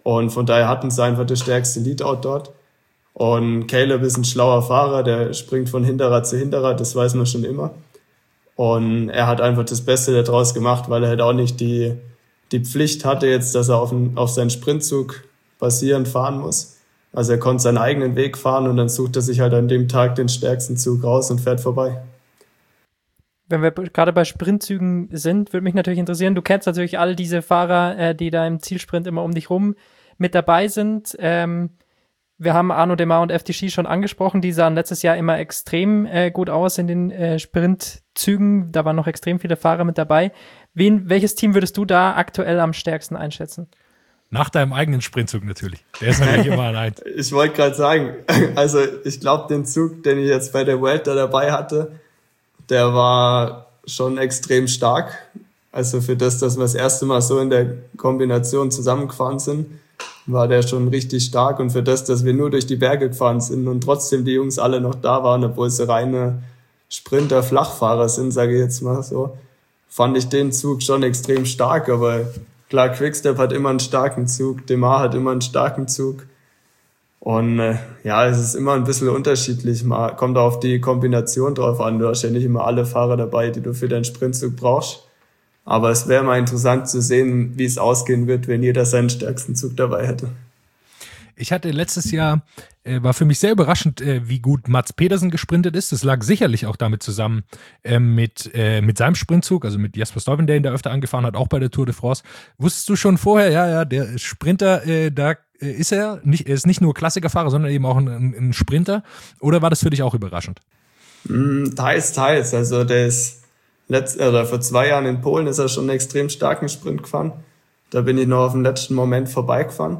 Und von daher hatten sie einfach das stärkste Leadout dort. Und Caleb ist ein schlauer Fahrer, der springt von Hinterrad zu Hinterrad, das weiß man schon immer. Und er hat einfach das Beste daraus gemacht, weil er halt auch nicht die, die Pflicht hatte jetzt, dass er auf, einen, auf seinen Sprintzug basierend fahren muss. Also er konnte seinen eigenen Weg fahren und dann sucht er sich halt an dem Tag den stärksten Zug raus und fährt vorbei. Wenn wir gerade bei Sprintzügen sind, würde mich natürlich interessieren, du kennst natürlich all diese Fahrer, äh, die da im Zielsprint immer um dich rum mit dabei sind. Ähm, wir haben Arnaud Démare und F D G schon angesprochen, die sahen letztes Jahr immer extrem äh, gut aus in den äh, Sprintzügen. Da waren noch extrem viele Fahrer mit dabei. Wen, welches Team würdest du da aktuell am stärksten einschätzen? Nach deinem eigenen Sprintzug natürlich. Der ist natürlich immer ein Eins. Ich wollte gerade sagen, also ich glaube, den Zug, den ich jetzt bei der Vuelta dabei hatte, der war schon extrem stark. Also für das, dass wir das erste Mal so in der Kombination zusammengefahren sind, war der schon richtig stark. Und für das, dass wir nur durch die Berge gefahren sind und trotzdem die Jungs alle noch da waren, obwohl sie reine Sprinter-Flachfahrer sind, sage ich jetzt mal so, fand ich den Zug schon extrem stark. Aber klar, Quickstep hat immer einen starken Zug, Démare hat immer einen starken Zug. Und äh, ja, es ist immer ein bisschen unterschiedlich. Man kommt auf die Kombination drauf an. Du hast ja nicht immer alle Fahrer dabei, die du für deinen Sprintzug brauchst. Aber es wäre mal interessant zu sehen, wie es ausgehen wird, wenn jeder seinen stärksten Zug dabei hätte. Ich hatte letztes Jahr, äh, war für mich sehr überraschend, äh, wie gut Mats Pedersen gesprintet ist. Das lag sicherlich auch damit zusammen äh, mit, äh, mit seinem Sprintzug, also mit Jasper Stuyven, der ihn da öfter angefahren hat, auch bei der Tour de France. Wusstest du schon vorher, ja, ja, der Sprinter, äh, da äh, ist er, nicht, er ist nicht nur Klassikerfahrer, sondern eben auch ein, ein Sprinter. Oder war das für dich auch überraschend? Mm, teils, teils. Also der ist letzt, oder vor zwei Jahren in Polen ist er schon einen extrem starken Sprint gefahren. Da bin ich noch auf den letzten Moment vorbeigefahren.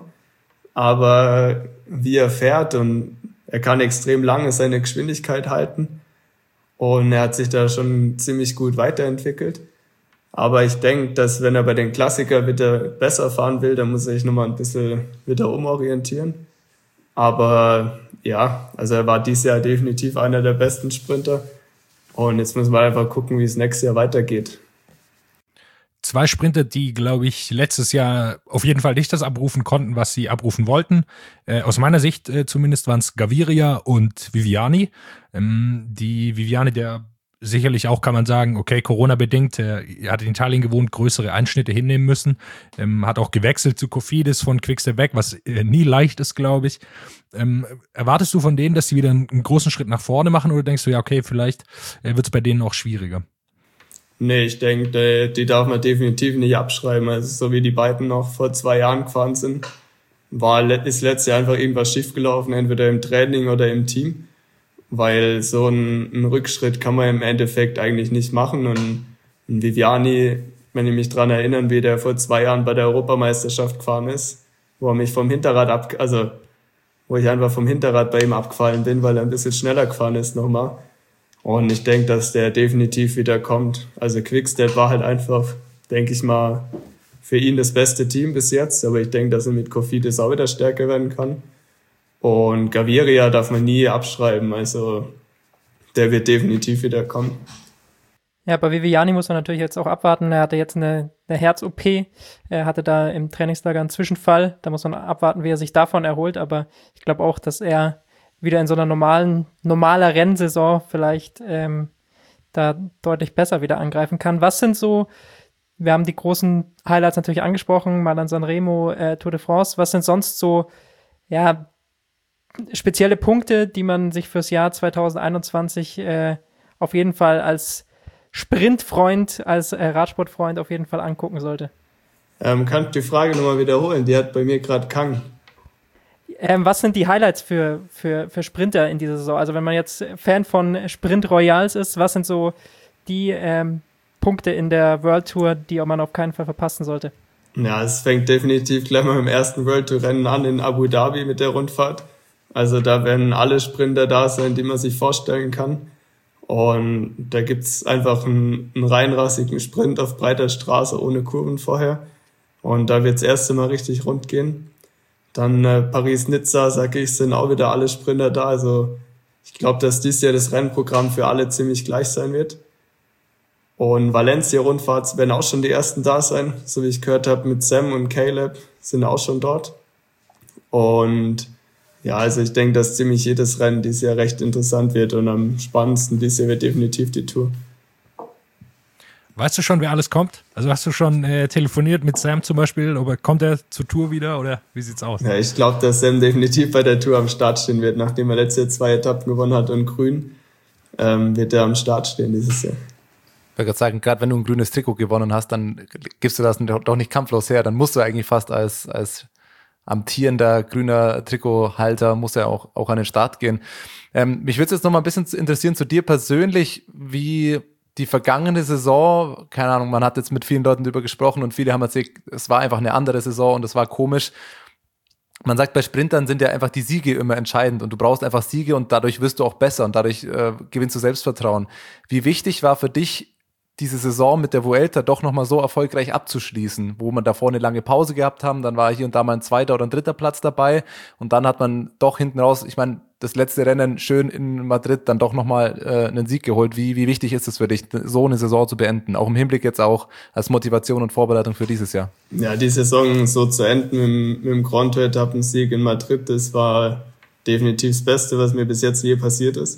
Aber wie er fährt und er kann extrem lange seine Geschwindigkeit halten und er hat sich da schon ziemlich gut weiterentwickelt. Aber ich denke, dass wenn er bei den Klassikern wieder besser fahren will, dann muss er sich nochmal ein bisschen wieder umorientieren. Aber ja, also er war dieses Jahr definitiv einer der besten Sprinter und jetzt müssen wir einfach gucken, wie es nächstes Jahr weitergeht. Zwei Sprinter, die, glaube ich, letztes Jahr auf jeden Fall nicht das abrufen konnten, was sie abrufen wollten. Äh, aus meiner Sicht äh, zumindest waren es Gaviria und Viviani. Ähm, die Viviani, der sicherlich auch, kann man sagen, okay, Corona-bedingt, er hat in Italien gewohnt, größere Einschnitte hinnehmen müssen. Ähm, hat auch gewechselt zu Cofidis von Quickstep weg, was äh, nie leicht ist, glaube ich. Ähm, erwartest du von denen, dass sie wieder einen, einen großen Schritt nach vorne machen oder denkst du, ja, okay, vielleicht äh, wird es bei denen auch schwieriger? Nee, ich denke, die darf man definitiv nicht abschreiben. Also so wie die beiden noch vor zwei Jahren gefahren sind, war ist letztes Jahr einfach irgendwas schiefgelaufen, entweder im Training oder im Team. Weil so ein, ein Rückschritt kann man im Endeffekt eigentlich nicht machen. Und ein Viviani, wenn ich mich dran erinnere, wie der vor zwei Jahren bei der Europameisterschaft gefahren ist, wo er mich vom Hinterrad ab, also wo ich einfach vom Hinterrad bei ihm abgefallen bin, weil er ein bisschen schneller gefahren ist nochmal. Und ich denke, dass der definitiv wieder kommt. Also Quickstep war halt einfach, denke ich mal, für ihn das beste Team bis jetzt. Aber ich denke, dass er mit Cofidis auch wieder stärker werden kann. Und Gaviria darf man nie abschreiben. Also der wird definitiv wieder kommen. Ja, bei Viviani muss man natürlich jetzt auch abwarten. Er hatte jetzt eine, eine Herz-O P. Er hatte da im Trainingslager einen Zwischenfall. Da muss man abwarten, wie er sich davon erholt. Aber ich glaube auch, dass er wieder in so einer normalen, normaler Rennsaison vielleicht ähm, da deutlich besser wieder angreifen kann. Was sind so, wir haben die großen Highlights natürlich angesprochen, Milan Sanremo, äh, Tour de France. Was sind sonst so, ja, spezielle Punkte, die man sich fürs Jahr zwanzig einundzwanzig äh, auf jeden Fall als Sprintfreund, als äh, Radsportfreund auf jeden Fall angucken sollte? Ähm, kann ich die Frage nochmal wiederholen? Die hat bei mir gerade Kang. Ähm, was sind die Highlights für, für, für Sprinter in dieser Saison? Also wenn man jetzt Fan von Sprint Royals ist, was sind so die ähm, Punkte in der World Tour, die man auf keinen Fall verpassen sollte? Ja, es fängt definitiv gleich mal im ersten World Tour Rennen an in Abu Dhabi mit der Rundfahrt. Also da werden alle Sprinter da sein, die man sich vorstellen kann. Und da gibt's einfach einen, einen reinrassigen Sprint auf breiter Straße ohne Kurven vorher. Und da wird's das erste Mal richtig rund gehen. Dann äh, Paris-Nizza, sage ich, sind auch wieder alle Sprinter da. Also ich glaube, dass dieses Jahr das Rennprogramm für alle ziemlich gleich sein wird. Und Valencia-Rundfahrt werden auch schon die ersten da sein. So wie ich gehört habe, mit Sam und Caleb sind auch schon dort. Und ja, also ich denke, dass ziemlich jedes Rennen dieses Jahr recht interessant wird und am spannendsten dieses Jahr wird definitiv die Tour. Weißt du schon, wer alles kommt? Also hast du schon äh, telefoniert mit Sam zum Beispiel? Oder kommt er zur Tour wieder oder wie sieht's aus? Ja, ich glaube, dass Sam definitiv bei der Tour am Start stehen wird. Nachdem er letzte Jahr zwei Etappen gewonnen hat und grün, ähm, wird er am Start stehen dieses Jahr. Ich wollte gerade sagen, gerade wenn du ein grünes Trikot gewonnen hast, dann gibst du das doch nicht kampflos her. Dann musst du eigentlich fast als, als amtierender grüner Trikothalter muss er auch, auch an den Start gehen. Ähm, mich würde es jetzt noch mal ein bisschen interessieren zu dir persönlich, wie die vergangene Saison, keine Ahnung, man hat jetzt mit vielen Leuten darüber gesprochen und viele haben erzählt, es war einfach eine andere Saison und es war komisch. Man sagt, bei Sprintern sind ja einfach die Siege immer entscheidend und du brauchst einfach Siege und dadurch wirst du auch besser und dadurch äh, gewinnst du Selbstvertrauen. Wie wichtig war für dich diese Saison mit der Vuelta doch nochmal so erfolgreich abzuschließen, wo man davor eine lange Pause gehabt haben, dann war hier und da mal ein zweiter oder ein dritter Platz dabei und dann hat man doch hinten raus, ich meine, das letzte Rennen schön in Madrid dann doch nochmal äh, einen Sieg geholt. Wie, wie wichtig ist es für dich, so eine Saison zu beenden? Auch im Hinblick jetzt auch als Motivation und Vorbereitung für dieses Jahr. Ja, die Saison so zu enden mit, dem- mit dem Grand Tour-Etappensieg in Madrid, das war definitiv das Beste, was mir bis jetzt je passiert ist.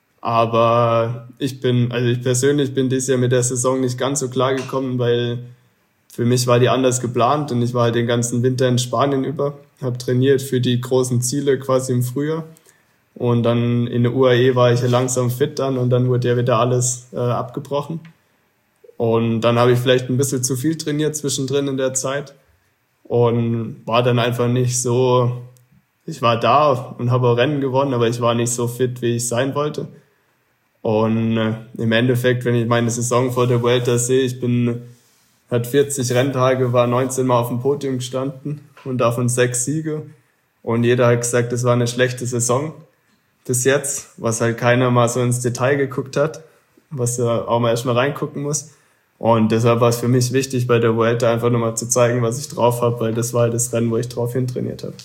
Aber ich bin, also ich persönlich bin dieses Jahr mit der Saison nicht ganz so klar gekommen, weil für mich war die anders geplant und ich war halt den ganzen Winter in Spanien über, habe trainiert für die großen Ziele quasi im Frühjahr. Und dann in der U A E war ich ja langsam fit dann und dann wurde ja wieder alles äh, abgebrochen. Und dann habe ich vielleicht ein bisschen zu viel trainiert zwischendrin in der Zeit und war dann einfach nicht so, ich war da und habe auch Rennen gewonnen, aber ich war nicht so fit, wie ich sein wollte. Und äh, im Endeffekt, wenn ich meine Saison vor der Vuelta sehe, ich bin, hat vierzig Renntage, war neunzehn Mal auf dem Podium gestanden und davon sechs Siege. Und jeder hat gesagt, es war eine schlechte Saison bis jetzt, was halt keiner mal so ins Detail geguckt hat, was ja auch mal erstmal reingucken muss. Und deshalb war es für mich wichtig, bei der Vuelta einfach nochmal zu zeigen, was ich drauf habe, weil das war halt das Rennen, wo ich drauf hintrainiert habe.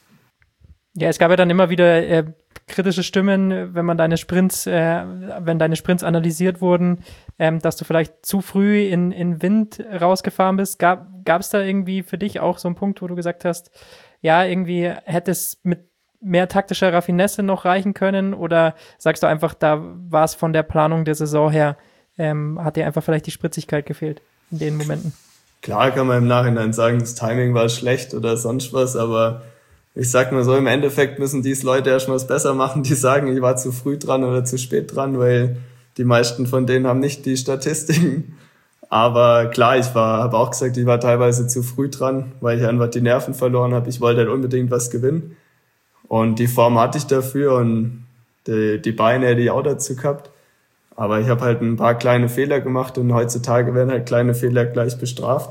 Ja, es gab ja dann immer wieder äh, kritische Stimmen, wenn man deine Sprints, äh, wenn deine Sprints analysiert wurden, ähm, dass du vielleicht zu früh in, in Wind rausgefahren bist. Gab es da irgendwie für dich auch so einen Punkt, wo du gesagt hast, ja, irgendwie hätte es mit mehr taktischer Raffinesse noch reichen können? Oder sagst du einfach, da war es von der Planung der Saison her, ähm, hat dir einfach vielleicht die Spritzigkeit gefehlt in den Momenten? Klar kann man im Nachhinein sagen, das Timing war schlecht oder sonst was, aber ich sag mal so, im Endeffekt müssen dies Leute erstmal was besser machen, die sagen, ich war zu früh dran oder zu spät dran, weil die meisten von denen haben nicht die Statistiken. Aber klar, ich war, habe auch gesagt, ich war teilweise zu früh dran, weil ich einfach die Nerven verloren habe. Ich wollte halt unbedingt was gewinnen. Und die Form hatte ich dafür und die, die Beine hätte ich auch dazu gehabt. Aber ich habe halt ein paar kleine Fehler gemacht und heutzutage werden halt kleine Fehler gleich bestraft.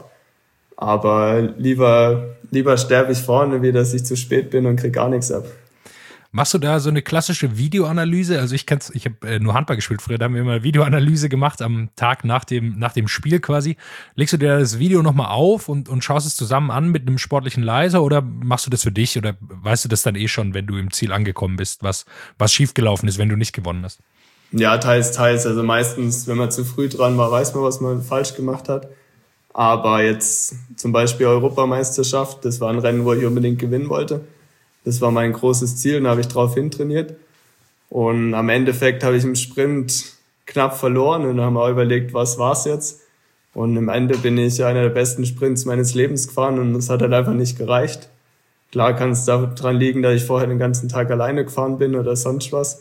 Aber lieber, lieber sterbe ich vorne, wie dass ich zu spät bin und krieg gar nichts ab. Machst du da so eine klassische Videoanalyse? Also ich kenn's, ich habe äh, nur Handball gespielt früher, da haben wir immer Videoanalyse gemacht am Tag nach dem, nach dem Spiel quasi. Legst du dir das Video nochmal auf und, und schaust es zusammen an mit einem sportlichen Leiser oder machst du das für dich oder weißt du das dann eh schon, wenn du im Ziel angekommen bist, was, was schiefgelaufen ist, wenn du nicht gewonnen hast? Ja, teils, teils. Also meistens, wenn man zu früh dran war, weiß man, was man falsch gemacht hat. Aber jetzt zum Beispiel Europameisterschaft, das war ein Rennen, wo ich unbedingt gewinnen wollte. Das war mein großes Ziel und da habe ich drauf hintrainiert. Und am Endeffekt habe ich im Sprint knapp verloren und dann haben wir auch überlegt, was war's jetzt. Und im Ende bin ich einer der besten Sprints meines Lebens gefahren und das hat halt einfach nicht gereicht. Klar kann es daran liegen, dass ich vorher den ganzen Tag alleine gefahren bin oder sonst was.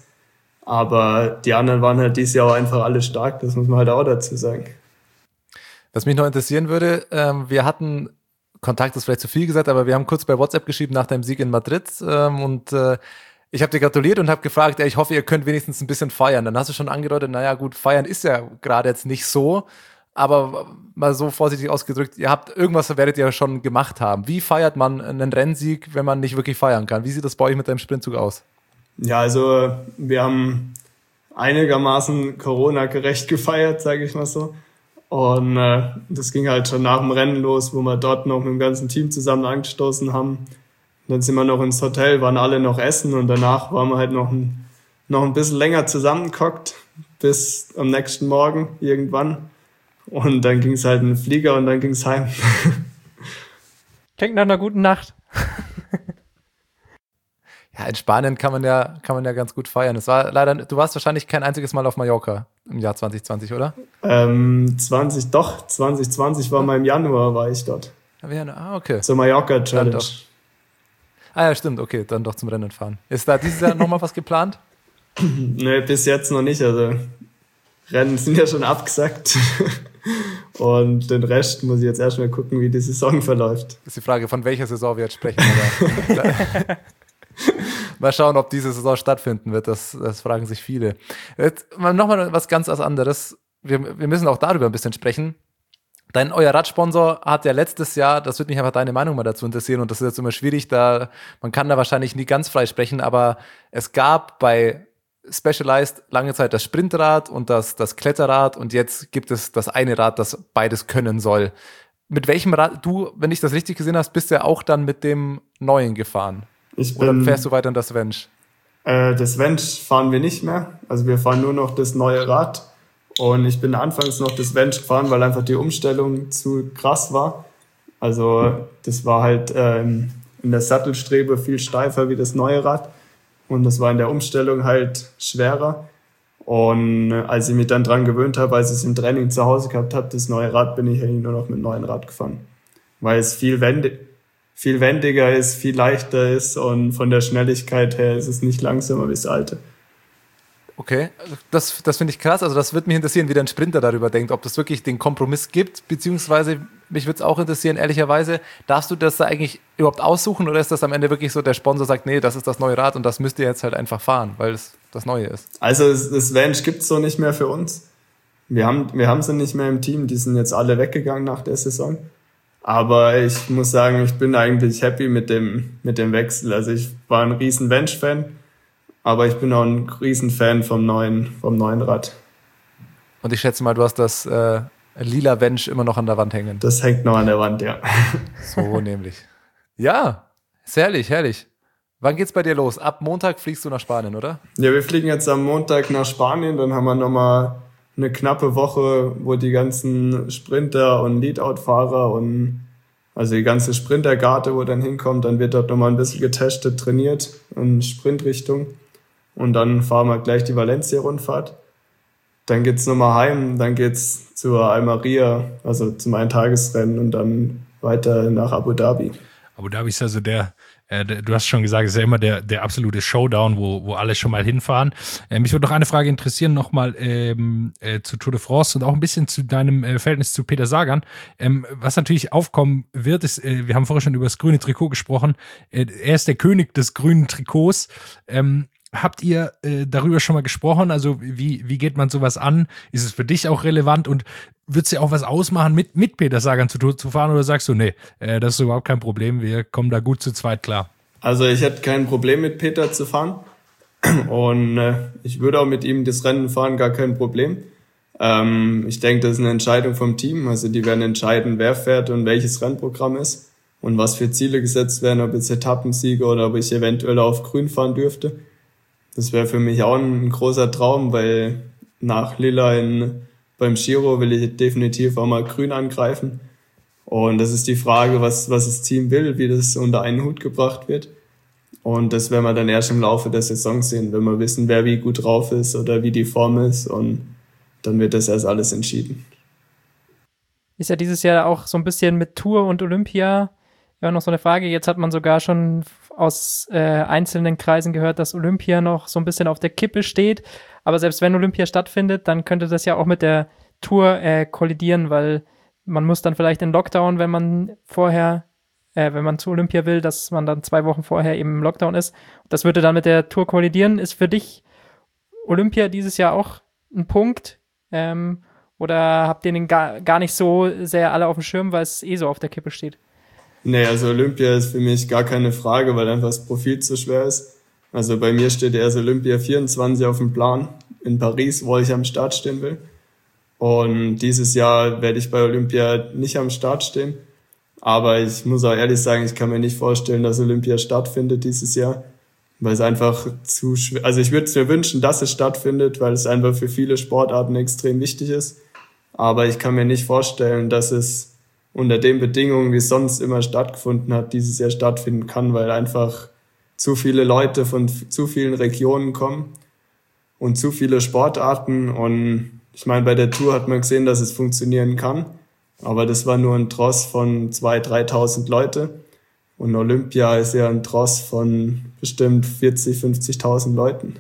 Aber die anderen waren halt dieses Jahr auch einfach alle stark, das muss man halt auch dazu sagen. Was mich noch interessieren würde, ähm, wir hatten Kontakt, ist vielleicht zu viel gesagt, aber wir haben kurz bei WhatsApp geschrieben nach deinem Sieg in Madrid ähm, und äh, ich habe dir gratuliert und habe gefragt, ey, ich hoffe, ihr könnt wenigstens ein bisschen feiern. Dann hast du schon angedeutet, naja gut, feiern ist ja gerade jetzt nicht so, aber mal so vorsichtig ausgedrückt, ihr habt irgendwas, werdet ihr schon gemacht haben. Wie feiert man einen Rennsieg, wenn man nicht wirklich feiern kann? Wie sieht das bei euch mit deinem Sprintzug aus? Ja, also wir haben einigermaßen Corona-gerecht gefeiert, sage ich mal so. Und äh, das ging halt schon nach dem Rennen los, wo wir dort noch mit dem ganzen Team zusammen angestoßen haben. Dann sind wir noch ins Hotel, waren alle noch essen und danach waren wir halt noch ein, noch ein bisschen länger zusammengehockt bis am nächsten Morgen irgendwann. Und dann ging es halt in den Flieger und dann ging es heim. Klingt nach einer guten Nacht. Ja, in Spanien kann man ja, kann man ja ganz gut feiern. Es war leider, du warst wahrscheinlich kein einziges Mal auf Mallorca im Jahr zwanzig zwanzig, oder? Ähm, zwanzig, doch, zwanzig zwanzig war mal im Januar, war ich dort. Ah, okay. Zur Mallorca Challenge. Ah ja, stimmt, okay, dann doch zum Rennen fahren. Ist da dieses Jahr nochmal was geplant? Nee, bis jetzt noch nicht. Also Rennen sind ja schon abgesagt. Und den Rest muss ich jetzt erstmal gucken, wie die Saison verläuft. Das ist die Frage, von welcher Saison wir jetzt sprechen. Mal schauen, ob diese Saison stattfinden wird. Das, das fragen sich viele. Jetzt nochmal was ganz anderes. Wir, wir müssen auch darüber ein bisschen sprechen. Dein, euer Radsponsor hat ja letztes Jahr, das würde mich einfach deine Meinung mal dazu interessieren, und das ist jetzt immer schwierig, da man kann da wahrscheinlich nie ganz frei sprechen, aber es gab bei Specialized lange Zeit das Sprintrad und das, das Kletterrad, und jetzt gibt es das eine Rad, das beides können soll. Mit welchem Rad, du, wenn ich das richtig gesehen habe, bist du ja auch dann mit dem neuen gefahren? Ich bin, Oder fährst du weiter in das Venge? Äh, das Venge fahren wir nicht mehr, also wir fahren nur noch das neue Rad. Und ich bin anfangs noch das Venge gefahren, weil einfach die Umstellung zu krass war. Also das war halt ähm, in der Sattelstrebe viel steifer wie das neue Rad. Und das war in der Umstellung halt schwerer. Und als ich mich dann dran gewöhnt habe, als ich es im Training zu Hause gehabt habe, das neue Rad, bin ich eigentlich nur noch mit neuen Rad gefahren. Weil es viel, wendig, viel wendiger ist, viel leichter ist, und von der Schnelligkeit her ist es nicht langsamer wie das alte. Okay, das, das finde ich krass. Also das würde mich interessieren, wie der Sprinter darüber denkt, ob das wirklich den Kompromiss gibt, beziehungsweise mich würde es auch interessieren, ehrlicherweise, darfst du das da eigentlich überhaupt aussuchen, oder ist das am Ende wirklich so, der Sponsor sagt, nee, das ist das neue Rad und das müsst ihr jetzt halt einfach fahren, weil es das Neue ist? Also das Venge gibt es so nicht mehr für uns. Wir haben, wir haben sie nicht mehr im Team, die sind jetzt alle weggegangen nach der Saison. Aber ich muss sagen, ich bin eigentlich happy mit dem, mit dem Wechsel. Also ich war ein riesen Venge-Fan. Aber ich bin auch ein Riesenfan vom neuen, vom neuen Rad. Und ich schätze mal, du hast das äh, lila Venge immer noch an der Wand hängen. Das hängt noch an der Wand, ja. So nämlich. Ja, ist herrlich, herrlich. Wann geht's bei dir los? Ab Montag fliegst du nach Spanien, oder? Ja, wir fliegen jetzt am Montag nach Spanien. Dann haben wir nochmal eine knappe Woche, wo die ganzen Sprinter und Leadout-Fahrer und also die ganze Sprintergarde, wo dann hinkommt, dann wird dort nochmal ein bisschen getestet, trainiert in Sprintrichtung. Und dann fahren wir gleich die Valencia-Rundfahrt. Dann geht's nochmal heim, dann geht's zur Almeria, also zum Eintagesrennen, und dann weiter nach Abu Dhabi. Abu Dhabi ist also der, äh, der, du hast schon gesagt, ist ja immer der, der absolute Showdown, wo, wo alle schon mal hinfahren. Äh, mich würde noch eine Frage interessieren, nochmal ähm, äh, zu Tour de France und auch ein bisschen zu deinem äh, Verhältnis zu Peter Sagan. Ähm, was natürlich aufkommen wird, ist, äh, wir haben vorher schon über das grüne Trikot gesprochen, äh, er ist der König des grünen Trikots. Ähm, Habt ihr äh, darüber schon mal gesprochen? Also wie, wie geht man sowas an? Ist es für dich auch relevant, und wird es ja auch was ausmachen, mit, mit Peter Sagan zu, zu fahren, oder sagst du, nee, äh, das ist überhaupt kein Problem, wir kommen da gut zu zweit klar? Also ich hätte kein Problem mit Peter zu fahren, und äh, ich würde auch mit ihm das Rennen fahren, gar kein Problem. Ähm, ich denke, das ist eine Entscheidung vom Team, also die werden entscheiden, wer fährt und welches Rennprogramm ist und was für Ziele gesetzt werden, ob jetzt Etappensieger oder ob ich eventuell auf Grün fahren dürfte. Das wäre für mich auch ein großer Traum, weil nach Lilla in, beim Giro will ich definitiv auch mal Grün angreifen. Und das ist die Frage, was, was das Team will, wie das unter einen Hut gebracht wird. Und das werden wir dann erst im Laufe der Saison sehen, wenn wir wissen, wer wie gut drauf ist oder wie die Form ist. Und dann wird das erst alles entschieden. Ist ja dieses Jahr auch so ein bisschen mit Tour und Olympia ja noch so eine Frage. Jetzt hat man sogar schon aus äh, einzelnen Kreisen gehört, dass Olympia noch so ein bisschen auf der Kippe steht. Aber selbst wenn Olympia stattfindet, dann könnte das ja auch mit der Tour äh, kollidieren, weil man muss dann vielleicht in Lockdown, wenn man vorher, äh, wenn man zu Olympia will, dass man dann zwei Wochen vorher eben im Lockdown ist. Das würde dann mit der Tour kollidieren. Ist für dich Olympia dieses Jahr auch ein Punkt? Ähm, oder habt ihr den gar, gar nicht so sehr alle auf dem Schirm, weil es eh so auf der Kippe steht? Nee, also Olympia ist für mich gar keine Frage, weil einfach das Profil zu schwer ist. Also bei mir steht erst Olympia vierundzwanzig auf dem Plan in Paris, wo ich am Start stehen will. Und dieses Jahr werde ich bei Olympia nicht am Start stehen. Aber ich muss auch ehrlich sagen, ich kann mir nicht vorstellen, dass Olympia stattfindet dieses Jahr, weil es einfach zu schwer, also ich würde es mir wünschen, dass es stattfindet, weil es einfach für viele Sportarten extrem wichtig ist. Aber ich kann mir nicht vorstellen, dass es unter den Bedingungen, wie es sonst immer stattgefunden hat, dieses Jahr stattfinden kann, weil einfach zu viele Leute von zu vielen Regionen kommen und zu viele Sportarten. Und ich meine, bei der Tour hat man gesehen, dass es funktionieren kann. Aber das war nur ein Tross von zweitausend, dreitausend Leute. Und Olympia ist ja ein Tross von bestimmt vierzig, fünfzigtausend Leuten.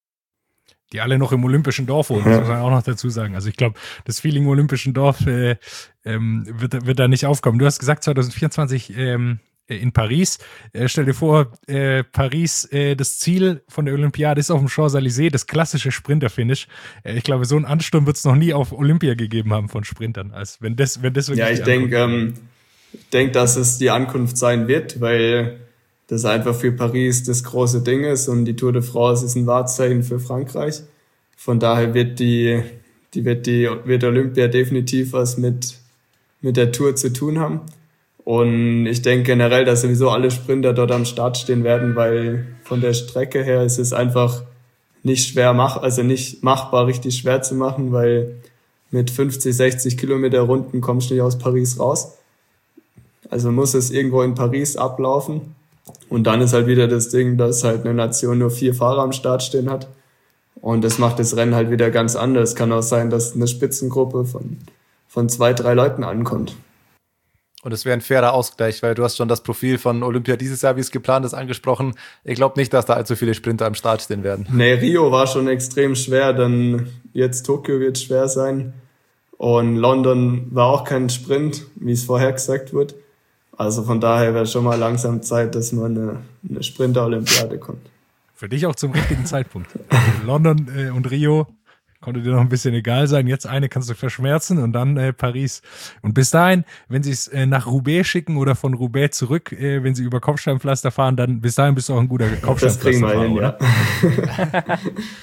Die alle noch im Olympischen Dorf wohnen, das muss man auch noch dazu sagen. Also ich glaube, das Feeling im Olympischen Dorf äh, ähm, wird, wird da nicht aufkommen. Du hast gesagt, zwanzig vierundzwanzig ähm, in Paris. Äh, stell dir vor, äh, Paris, äh, das Ziel von der Olympiade ist auf dem Champs-Élysées, das klassische Sprinter-Finish. Äh, ich glaube, so einen Ansturm wird es noch nie auf Olympia gegeben haben von Sprintern. Also wenn das, wenn das wirklich ja, ich denke, ähm, ich denke, dass es die Ankunft sein wird, weil das einfach für Paris das große Ding ist und die Tour de France ist ein Wahrzeichen für Frankreich. Von daher wird die, die wird die, wird Olympia definitiv was mit, mit der Tour zu tun haben. Und ich denke generell, dass sowieso alle Sprinter dort am Start stehen werden, weil von der Strecke her ist es einfach nicht schwer mach, also nicht machbar, richtig schwer zu machen, weil mit fünfzig, sechzig Kilometer Runden kommst du nicht aus Paris raus. Also muss es irgendwo in Paris ablaufen. Und dann ist halt wieder das Ding, dass halt eine Nation nur vier Fahrer am Start stehen hat. Und das macht das Rennen halt wieder ganz anders. Kann auch sein, dass eine Spitzengruppe von, von zwei, drei Leuten ankommt. Und es wäre ein fairer Ausgleich, weil du hast schon das Profil von Olympia dieses Jahr, wie es geplant ist, angesprochen. Ich glaube nicht, dass da allzu viele Sprinter am Start stehen werden. Nee, Rio war schon extrem schwer, dann jetzt Tokio wird schwer sein. Und London war auch kein Sprint, wie es vorher gesagt wird. Also von daher wäre schon mal langsam Zeit, dass man eine, eine Sprinter-Olympiade kommt. Für dich auch zum richtigen Zeitpunkt. Also London äh, und Rio konnte dir noch ein bisschen egal sein. Jetzt eine kannst du verschmerzen und dann äh, Paris. Und bis dahin, wenn sie es äh, nach Roubaix schicken oder von Roubaix zurück, äh, wenn sie über Kopfsteinpflaster fahren, dann bis dahin bist du auch ein guter Kopfsteinpflasterfahrer, hin, oder? Ja.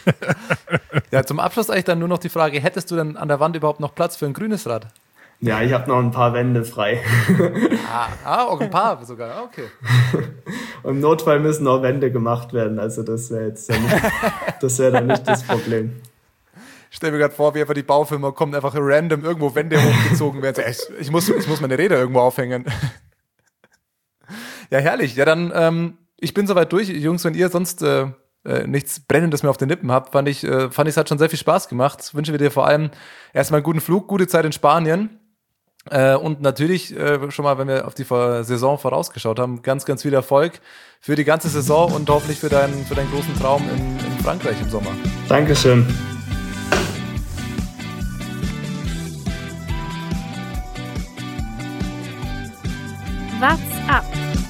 Ja, zum Abschluss eigentlich dann nur noch die Frage, hättest du denn an der Wand überhaupt noch Platz für ein grünes Rad? Ja, ich habe noch ein paar Wände frei. Ah, ah, auch ein paar sogar, okay. Und im Notfall müssen auch Wände gemacht werden, also das wäre jetzt ja nicht, das wäre dann nicht das Problem. Ich stelle mir gerade vor, wie einfach die Baufirma kommt, einfach random irgendwo Wände hochgezogen werden. Ich, ich, muss, ich muss meine Räder irgendwo aufhängen. Ja, herrlich. Ja, dann, ähm, ich bin soweit durch. Jungs, wenn ihr sonst äh, äh, nichts Brennendes mehr auf den Lippen habt, fand ich, äh, fand ich, es hat schon sehr viel Spaß gemacht. Wünschen wir dir vor allem erstmal einen guten Flug, gute Zeit in Spanien. Äh, und natürlich äh, schon mal, wenn wir auf die Saison vorausgeschaut haben, ganz, ganz viel Erfolg für die ganze Saison und hoffentlich für deinen, für deinen großen Traum in, in Frankreich im Sommer. Dankeschön. What's up?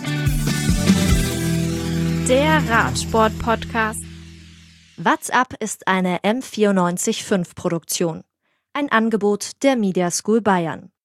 Der Radsport-Podcast. What's up ist eine M vierundneunzig Komma fünf Produktion. Ein Angebot der Media School Bayern.